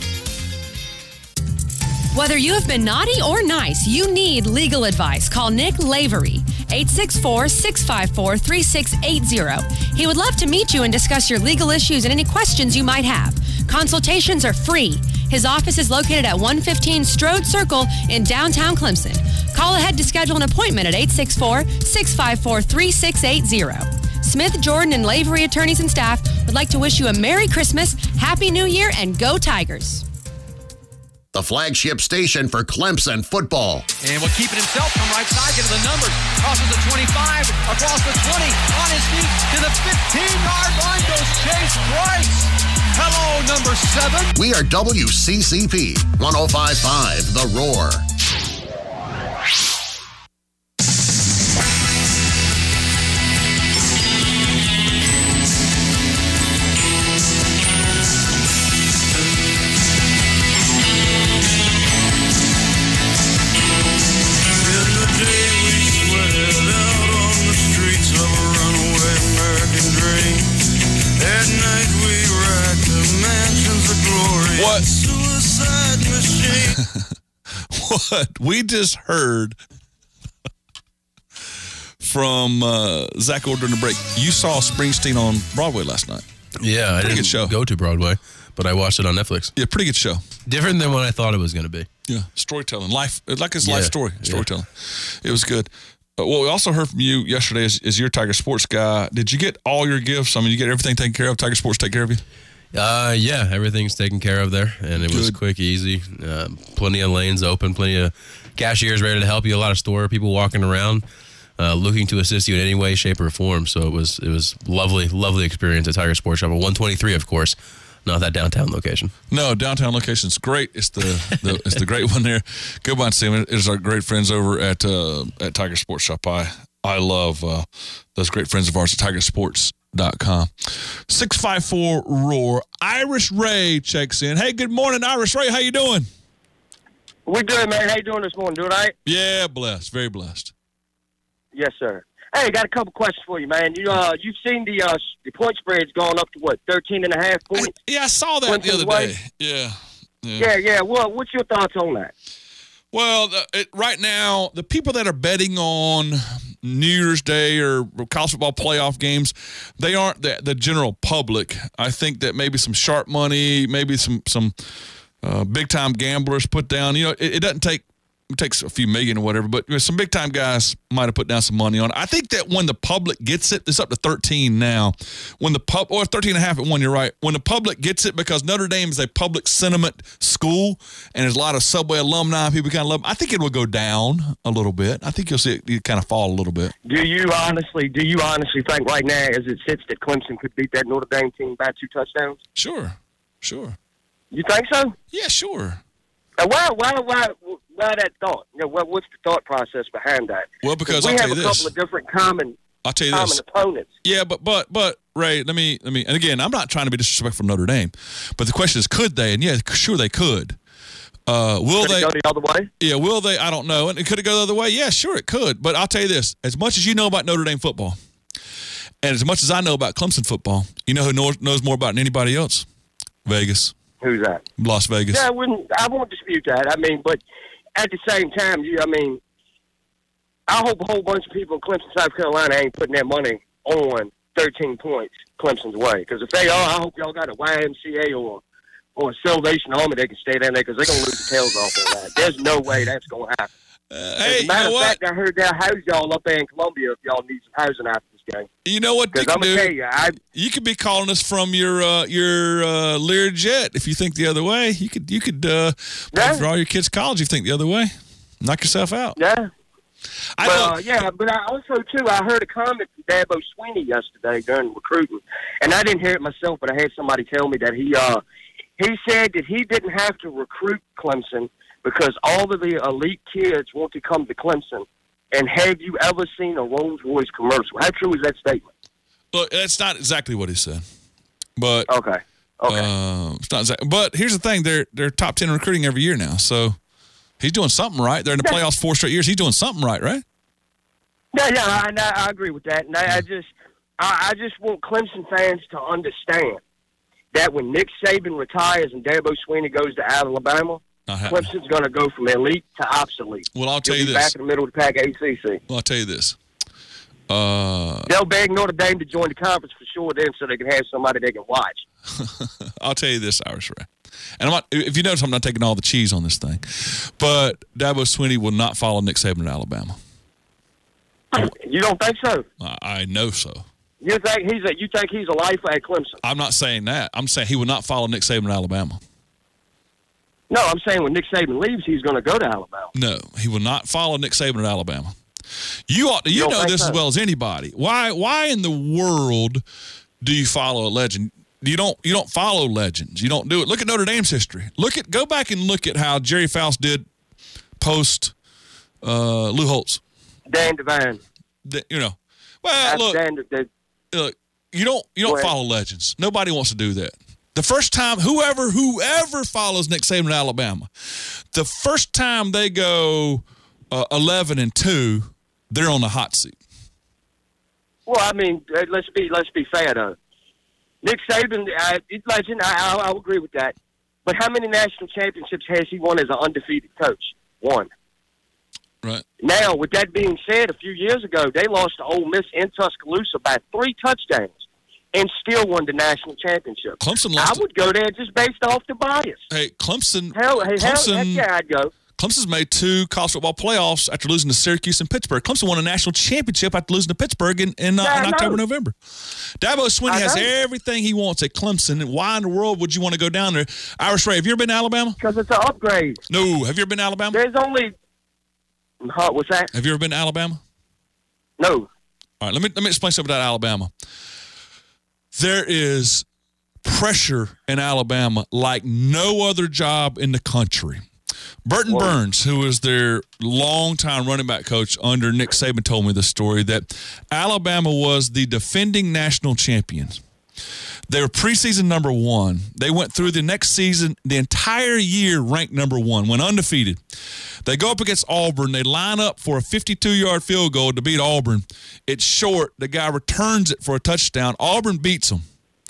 S24: Whether you have been naughty or nice, you need legal advice. Call Nick Lavery, eight six four, six five four, three six eight zero. He would love to meet you and discuss your legal issues and any questions you might have. Consultations are free. His office is located at one fifteen Strode Circle in downtown Clemson. Call ahead to schedule an appointment at eight six four, six five four, three six eight zero. Smith, Jordan, and Lavery attorneys and staff would like to wish you a Merry Christmas, Happy New Year, and Go Tigers.
S2: The flagship station for Clemson football.
S25: And will keep it himself from right side, get to the numbers. Crosses the twenty-five, across the twenty, on his feet to the fifteen-yard line goes Chase Bryce. Hello, number seven.
S2: We are W C C P one oh five point five, The Roar.
S4: What? What we just heard from uh, Zach Orr during the break. You saw Springsteen on Broadway last night.
S5: Yeah, I
S4: pretty
S5: didn't
S4: good show.
S5: go to Broadway, but I watched it on Netflix.
S4: Yeah, pretty good show.
S5: Different than what I thought it was going to be.
S4: Yeah, storytelling, life, like his
S5: Yeah,
S4: life story,
S5: yeah.
S4: storytelling. It was good. Uh, what we also heard from you yesterday is, is your Tiger Sports guy. Did you get all your gifts? I mean, you get everything taken care of. Tiger Sports take care of you.
S5: Uh, yeah, everything's taken care of there, and it was
S4: Good.
S5: quick, easy. Uh, plenty of lanes open, plenty of cashiers ready to help you. A lot of store people walking around, uh, looking to assist you in any way, shape, or form. So it was it was lovely, lovely experience at Tiger Sports Shop at one twenty-three, of course, not that downtown location.
S4: No, downtown location's great. It's the, the it's the great one there. Go by and see them. It is our great friends over at uh, at Tiger Sports Shop. I I love uh, those great friends of ours at Tiger Sports dot com. six five four roar. Irish Ray checks in. Hey, good morning, Irish Ray. How you doing?
S26: We're good, man. How you doing this morning? Doing all right?
S4: Yeah, blessed. Very blessed.
S26: Yes, sir. Hey, got a couple questions for you, man. You uh, you've seen the uh, the point spread's gone up to what, thirteen and a half points?
S4: I, yeah, I saw that the other day. Yeah.
S26: Yeah, yeah. yeah. Well, what's your thoughts on that?
S4: Well, the, it, right now, the people that are betting on New Year's Day or college football playoff games, they aren't the, the general public. I think that maybe some sharp money, maybe some some uh, big time gamblers put down. You know, it, it doesn't take. It takes a few million or whatever, but you know, some big-time guys might have put down some money on it. I think that when the public gets it, it's up to thirteen now. When the pub, or thirteen and a half at one, you're right. When the public gets it, because Notre Dame is a public sentiment school, and there's a lot of Subway alumni, people kind of love it, I think it will go down a little bit. I think you'll see it, it kind of fall a little bit.
S26: Do you honestly, do you honestly think right now, as it sits, that Clemson could beat that Notre Dame team by two touchdowns?
S4: Sure, sure.
S26: You think so?
S4: Yeah, sure.
S26: Now, why, why, why, why that thought? You know, what, what's the thought process behind that?
S4: Well, because
S26: we
S4: I'll
S26: have
S4: tell you
S26: a
S4: this.
S26: couple of different common,
S4: I'll tell you
S26: common
S4: this.
S26: opponents.
S4: Yeah, but but but Ray, let me let me. And again, I'm not trying to be disrespectful to Notre Dame, but the question is, could they? And yeah, sure they could. Uh, will
S26: Could it
S4: they
S26: go the other way?
S4: Yeah, will they? I don't know. And could it go the other way? Yeah, sure it could. But I'll tell you this: as much as you know about Notre Dame football, and as much as I know about Clemson football, you know who knows, knows more about it than anybody else? Vegas.
S26: Who's that?
S4: Las Vegas.
S26: Yeah, I wouldn't. I won't dispute that. I mean, but at the same time, you. I mean, I hope a whole bunch of people in Clemson, South Carolina, ain't putting their money on thirteen points Clemson's way. Because if they are, I hope y'all got a Y M C A or or a Salvation Army that can stay down there, because they're gonna lose their tails off on that. There's no way that's gonna happen.
S4: Uh, hey,
S26: As a matter
S4: you know
S26: of
S4: what?
S26: fact, I heard they'll house y'all up there in Columbia if y'all need some housing after this game.
S4: You know what you
S26: Because
S4: can
S26: I'm gonna
S4: do?
S26: tell you, I
S4: You could be calling us from your uh, your uh, Learjet if you think the other way. You could you could uh, pay for all your kids' college. If you think the other way, knock yourself out.
S26: Yeah.
S4: I
S26: well,
S4: know-
S26: uh, yeah, but I also too, I heard a comment from Dabo Sweeney yesterday during recruiting, and I didn't hear it myself, but I had somebody tell me that he uh, he said that he didn't have to recruit Clemson because all of the elite kids want to come to Clemson. And have you ever seen a Rolls Royce commercial? How true is that statement?
S4: Look, that's not exactly what he said, but
S26: okay, okay.
S4: Uh, it's not exactly. But here's the thing: they're they're top ten in recruiting every year now, so he's doing something right. They're in the playoffs four straight years. He's doing something right, right?
S26: Yeah, yeah, I, I, I agree with that, and I, I just, I, I just want Clemson fans to understand that when Nick Saban retires and Dabo Sweeney goes to Alabama,
S4: Not happening.
S26: Clemson's going to go from elite to obsolete.
S4: Well, I'll tell
S26: You'll
S4: you
S26: be
S4: this.
S26: back in the middle of the pack, A C C.
S4: Well, I'll tell you this. Uh,
S26: They'll beg Notre Dame to join the conference for sure, then, so they can have somebody they can watch.
S4: I'll tell you this, Irish Ray. And I'm not, if you notice, I'm not taking all the cheese on this thing. But Dabo Sweeney will not follow Nick Saban in Alabama.
S26: You don't think so?
S4: I, I know so.
S26: You think he's a, you think he's a lifer at Clemson?
S4: I'm not saying that. I'm saying he will not follow Nick Saban in Alabama.
S26: No, I'm saying when Nick Saban leaves, he's going to go to Alabama.
S4: No, he will not follow Nick Saban in Alabama. You ought to, you,
S26: You don't
S4: know
S26: think
S4: this
S26: so?
S4: as well as anybody. Why why in the world do you follow a legend? You don't you don't follow legends. You don't do it. Look at Notre Dame's history. Look at go back and look at how Jerry Faust did post uh, Lou Holtz.
S26: Dan Devine.
S4: The- you know, well
S26: That's
S4: look,
S26: Dan, the,
S4: look, you don't you don't
S26: Go ahead.
S4: follow legends. Nobody wants to do that. The first time, whoever whoever follows Nick Saban in Alabama, the first time they go uh, eleven and two, they're on the hot seat.
S26: Well, I mean, uh, let's be let's be fair though. Nick Saban, uh, he's legend. I, I I agree with that. But how many national championships has he won as an undefeated coach? One.
S4: Right.
S26: Now, with that being said, a few years ago they lost to Ole Miss in Tuscaloosa by three touchdowns and still won the national championship.
S4: Clemson lost
S26: I would go there just based off the bias.
S4: Hey, Clemson.
S26: Hell, hey, hell,
S4: Clemson,
S26: heck yeah, I'd go.
S4: Clemson's made two college football playoffs after losing to Syracuse and Pittsburgh. Clemson won a national championship after losing to Pittsburgh in, in, uh,
S26: Yeah, I
S4: in October,
S26: know.
S4: November. Dabo Swinney
S26: I
S4: has
S26: know.
S4: everything he wants at Clemson. And why in the world would you want to go down there? Irish Ray, have you ever been to Alabama?
S26: Because it's an upgrade.
S4: No. Have you ever been to Alabama?
S26: There's only. Huh, what's that?
S4: Have you ever been to Alabama?
S26: No.
S4: All right, let me let me explain something about Alabama. There is pressure in Alabama like no other job in the country. Burton Burns, who was their longtime running back coach under Nick Saban, told me the story that Alabama was the defending national champions. They were preseason number one. They went through the next season, the entire year ranked number one, went undefeated. They go up against Auburn. They line up for a fifty-two-yard field goal to beat Auburn. It's short. The guy returns it for a touchdown. Auburn beats them.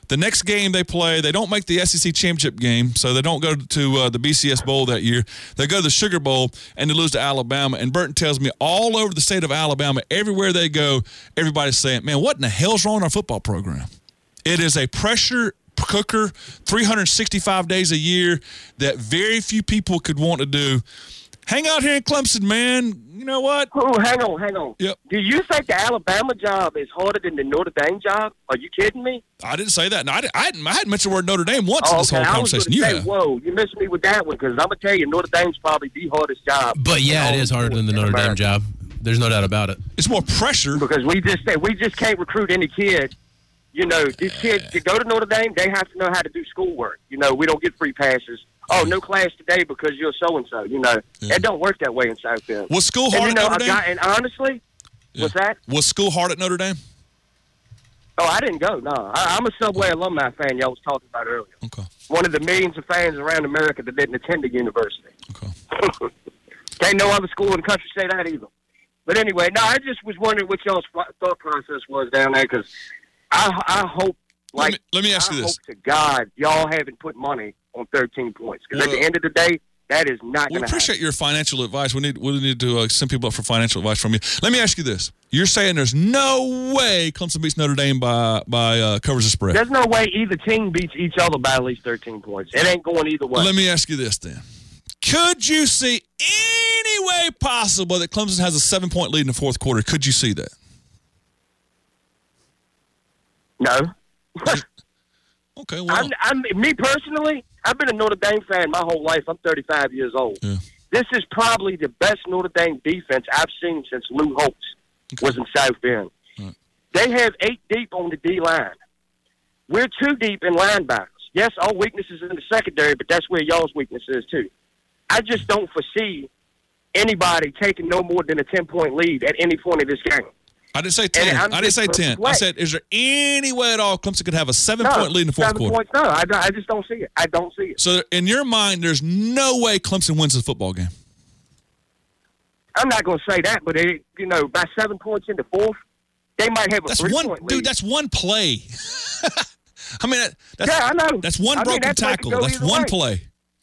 S4: The next game they play, they don't make the S E C championship game, so they don't go to uh, the B C S Bowl that year. They go to the Sugar Bowl, and they lose to Alabama. And Burton tells me all over the state of Alabama, everywhere they go, everybody's saying, man, what in the hell's wrong with our football program? It is a pressure cooker three hundred sixty-five days a year that very few people could want to do. Hang out here in Clemson, man. You know what?
S26: Oh, hang on, hang on.
S4: Yep.
S26: Do you think the Alabama job is harder than the Notre Dame job? Are you kidding me?
S4: I didn't say that. No, I, didn't, I, hadn't, I hadn't mentioned the word Notre Dame once
S26: Oh,
S4: in this
S26: okay.
S4: whole
S26: I was
S4: conversation.
S26: gonna
S4: You
S26: say,
S4: have.
S26: whoa, you missed me with that one because I'm gonna tell you, Notre Dame's probably the hardest job.
S5: But yeah, it is harder than the Notre Dame job. There's no doubt about it.
S4: It's more pressure
S26: because we just say we just can't recruit any kid. You know, these kids to go to Notre Dame, they have to know how to do schoolwork. You know, we don't get free passes. Oh, no class today because you're so and so. You know,
S4: Yeah.
S26: it don't work that way in South Bend.
S4: Was school
S26: and,
S4: hard
S26: you know,
S4: at Notre
S26: a
S4: Dame?
S26: guy- and honestly, what's that?
S4: Was school hard at Notre Dame?
S26: Oh, I didn't go. No, I, I'm a Subway alumni fan. Y'all was talking about earlier.
S4: Okay.
S26: One of the millions of fans around America that didn't attend the university.
S4: Okay.
S26: Can't no other school in the country say that either. But anyway, no, I just was wondering what y'all's thought process was down there because I, I hope, like,
S4: let me, let me ask
S26: I
S4: you this.
S26: hope to God y'all haven't put money on thirteen points because at the end of the day, that is not
S4: We
S26: going to happen.
S4: appreciate your financial advice. We need we need to uh, send people up for financial advice from you. Let me ask you this: you're saying there's no way Clemson beats Notre Dame by by uh, covers the spread?
S26: There's no way either team beats each other by at least thirteen points. It ain't going either way.
S4: Let me ask you this then: could you see any way possible that Clemson has a seven point lead in the fourth quarter? Could you see that?
S26: No.
S4: Okay, well,
S26: I'm, I'm, me personally, I've been a Notre Dame fan my whole life. I'm thirty-five years old.
S4: Yeah.
S26: This is probably the best Notre Dame defense I've seen since Lou Holtz was in South Bend.
S4: Right.
S26: They have eight deep on the D-line. We're two deep in linebackers. Yes, our weakness is in the secondary, but that's where y'all's weakness is too. I just don't foresee anybody taking no more than a ten-point lead at any point in this game.
S4: I didn't say ten.
S26: I'm
S4: I didn't
S26: just
S4: say ten. I
S26: perplexed.
S4: said, is there any way at all Clemson could have a seven
S26: No,
S4: point lead in the fourth
S26: seven
S4: quarter?
S26: Points, no, I, I just don't see it. I don't see it.
S4: So in your mind, there's no way Clemson wins this football game.
S26: I'm not going to say that, but it, you know, by seven points in the fourth, they might have a
S4: That's
S26: three-point
S4: one,
S26: lead.
S4: dude. That's one play. I mean, that, that's,
S26: Yeah, I know.
S4: That's one
S26: I mean,
S4: broken
S26: that play could
S4: tackle.
S26: go
S4: That's
S26: either
S4: one
S26: way.
S4: play.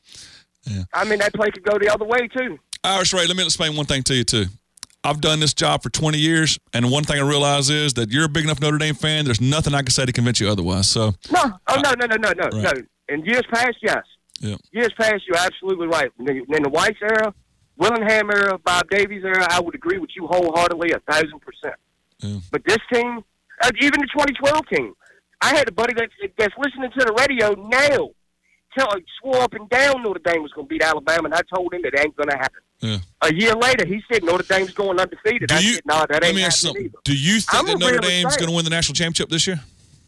S26: I mean, that play could go the other way too.
S4: Irish Ray, let me explain one thing to you too. I've done this job for twenty years, and one thing I realize is that you're a big enough Notre Dame fan. There's nothing I can say to convince you otherwise. So,
S26: No, oh no, no, no, no, no,
S4: Right.
S26: no. In years past, yes.
S4: yeah.
S26: Years past, you're absolutely right. In the, in the Weiss era, Willingham era, Bob Davies era, I would agree with you wholeheartedly, a thousand percent.
S4: Yeah.
S26: But this team, uh, even the twenty twelve team, I had a buddy that's, that's listening to the radio now, tell, swore up and down Notre Dame was going to beat Alabama, and I told him it ain't going to happen.
S4: Yeah.
S26: A year later, he said Notre Dame's going undefeated.
S4: Do
S26: I
S4: you,
S26: said, no, that
S4: let
S26: ain't
S4: me ask you
S26: happening
S4: something.
S26: either.
S4: Do you think
S26: I'm
S4: that
S26: a
S4: Notre
S26: real
S4: Dame's
S26: fan.
S4: going to win the national championship this year?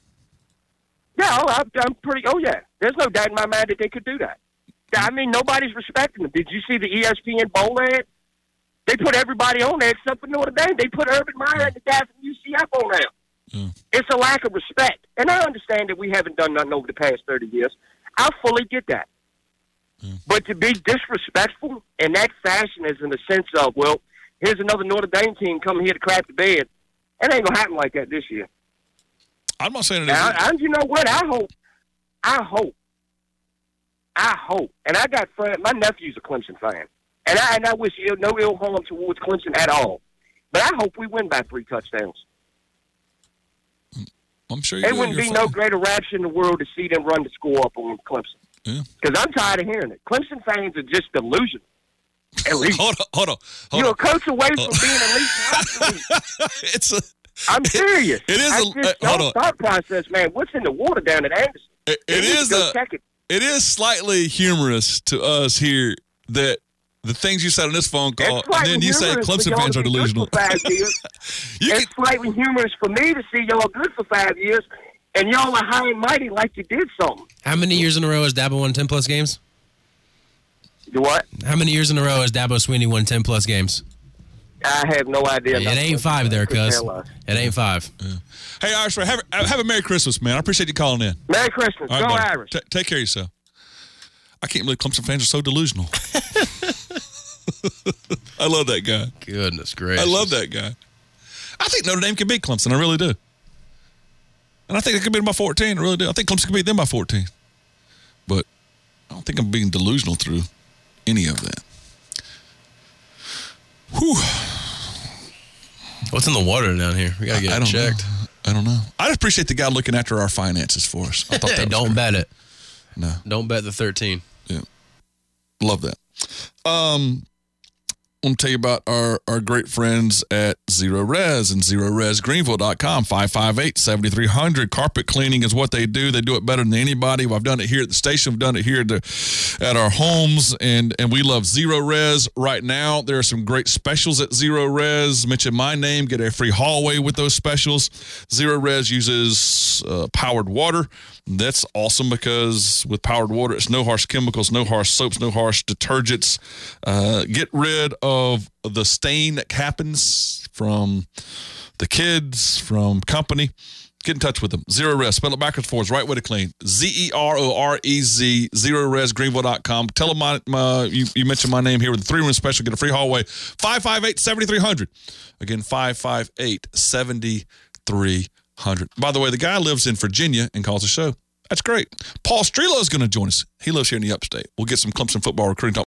S26: Yeah, oh, I, I'm pretty. Oh, yeah. There's no doubt in my mind that they could do that. I mean, nobody's respecting them. Did you see the E S P N bowl ad? They put everybody on there except for Notre Dame. They put Urban Meyer and the guy from U C F on there.
S4: Yeah.
S26: It's a lack of respect. And I understand that we haven't done nothing over the past thirty years. I fully get that. But to be disrespectful in that fashion is in the sense of, well, here's another Notre Dame team coming here to crap the bed. It ain't going to happen like that this year.
S4: I'm not saying it
S26: Now,
S4: isn't.
S26: and you know what? I hope, I hope, I hope, and I got friend. My nephew's a Clemson fan, and I and I wish ill, no ill harm towards Clemson at all. But I hope we win by three touchdowns.
S4: I'm sure you
S26: It
S4: do.
S26: wouldn't
S4: You're
S26: be
S4: fine.
S26: no greater rapture in the world to see them run the score up on Clemson.
S4: Yeah.
S26: Because I'm tired of hearing it. Clemson fans are just delusional. At least
S4: Hold on, hold on. Hold
S26: you're
S4: on.
S26: a coach away from
S4: Hold-
S26: being at least obsolete.
S4: It's a.
S26: I'm serious.
S4: It is
S26: I
S4: a-
S26: just,
S4: uh, hold
S26: y'all
S4: on.
S26: thought process, man. What's in the water down at Anderson?
S4: It,
S26: They
S4: it
S26: need to
S4: is
S26: go
S4: a.
S26: check it.
S4: It is slightly humorous to us here that the things you said on this phone call,
S26: It's
S4: and
S26: slightly
S4: then you say
S26: humorous for
S4: Clemson
S26: y'all
S4: fans
S26: to
S4: are
S26: be good
S4: delusional.
S26: for five years. It's slightly humorous for me to see y'all good for five years, and y'all are high and mighty like you did something.
S5: How many years in a row has Dabo won ten plus games?
S26: You what?
S5: How many years in a row has Dabo Sweeney won ten plus games?
S26: I have no idea.
S5: It ain't five there, cuz. It ain't five.
S4: Hey, Irish, have, have a Merry Christmas, man. I appreciate you calling in.
S26: Merry Christmas.
S4: All
S26: Go
S4: buddy.
S26: Irish.
S4: Ta- take care of yourself. I can't believe Clemson fans are so delusional. I love that guy.
S5: Goodness gracious.
S4: I love that guy. I think Notre Dame can beat Clemson. I really do. And I think they could beat them by fourteen. I really do. I think Clemson could beat them by fourteen. But I don't think I'm being delusional through any of that. Whew.
S5: What's in the water down here? We got to get
S4: I
S5: it
S4: don't
S5: checked.
S4: Know. I don't know. I just appreciate the guy looking after our finances for us. I thought that was
S5: Don't
S4: great.
S5: bet it.
S4: No.
S5: Don't bet the thirteen.
S4: Yeah. Love that. Um, I'm going to tell you about our, our great friends at Zero Res and zero res greenville dot com, five five eight, seven three zero zero. Carpet cleaning is what they do. They do it better than anybody. I've done it here at the station. We've done it here at, the, at our homes, and, and we love Zero Res right now. There are some great specials at Zero Res. Mention my name, get a free hallway with those specials. Zero Res uses uh, powered water. That's awesome because with powered water, it's no harsh chemicals, no harsh soaps, no harsh detergents. Uh, get rid of the stain that happens from the kids, from company. Get in touch with them. Zero Res. Spell it backwards for us. Right way to clean. Z E R O R E Z. zero res greenville dot com. Tell them my, my, you, you mentioned my name here with a three-room special. Get a free hallway. five five eight, seven three zero zero. Again, five five eight, seven three zero zero. By the way, the guy lives in Virginia and calls the show. That's great. Paul Strelo is going to join us. He lives here in the upstate. We'll get some Clemson football recruiting talk.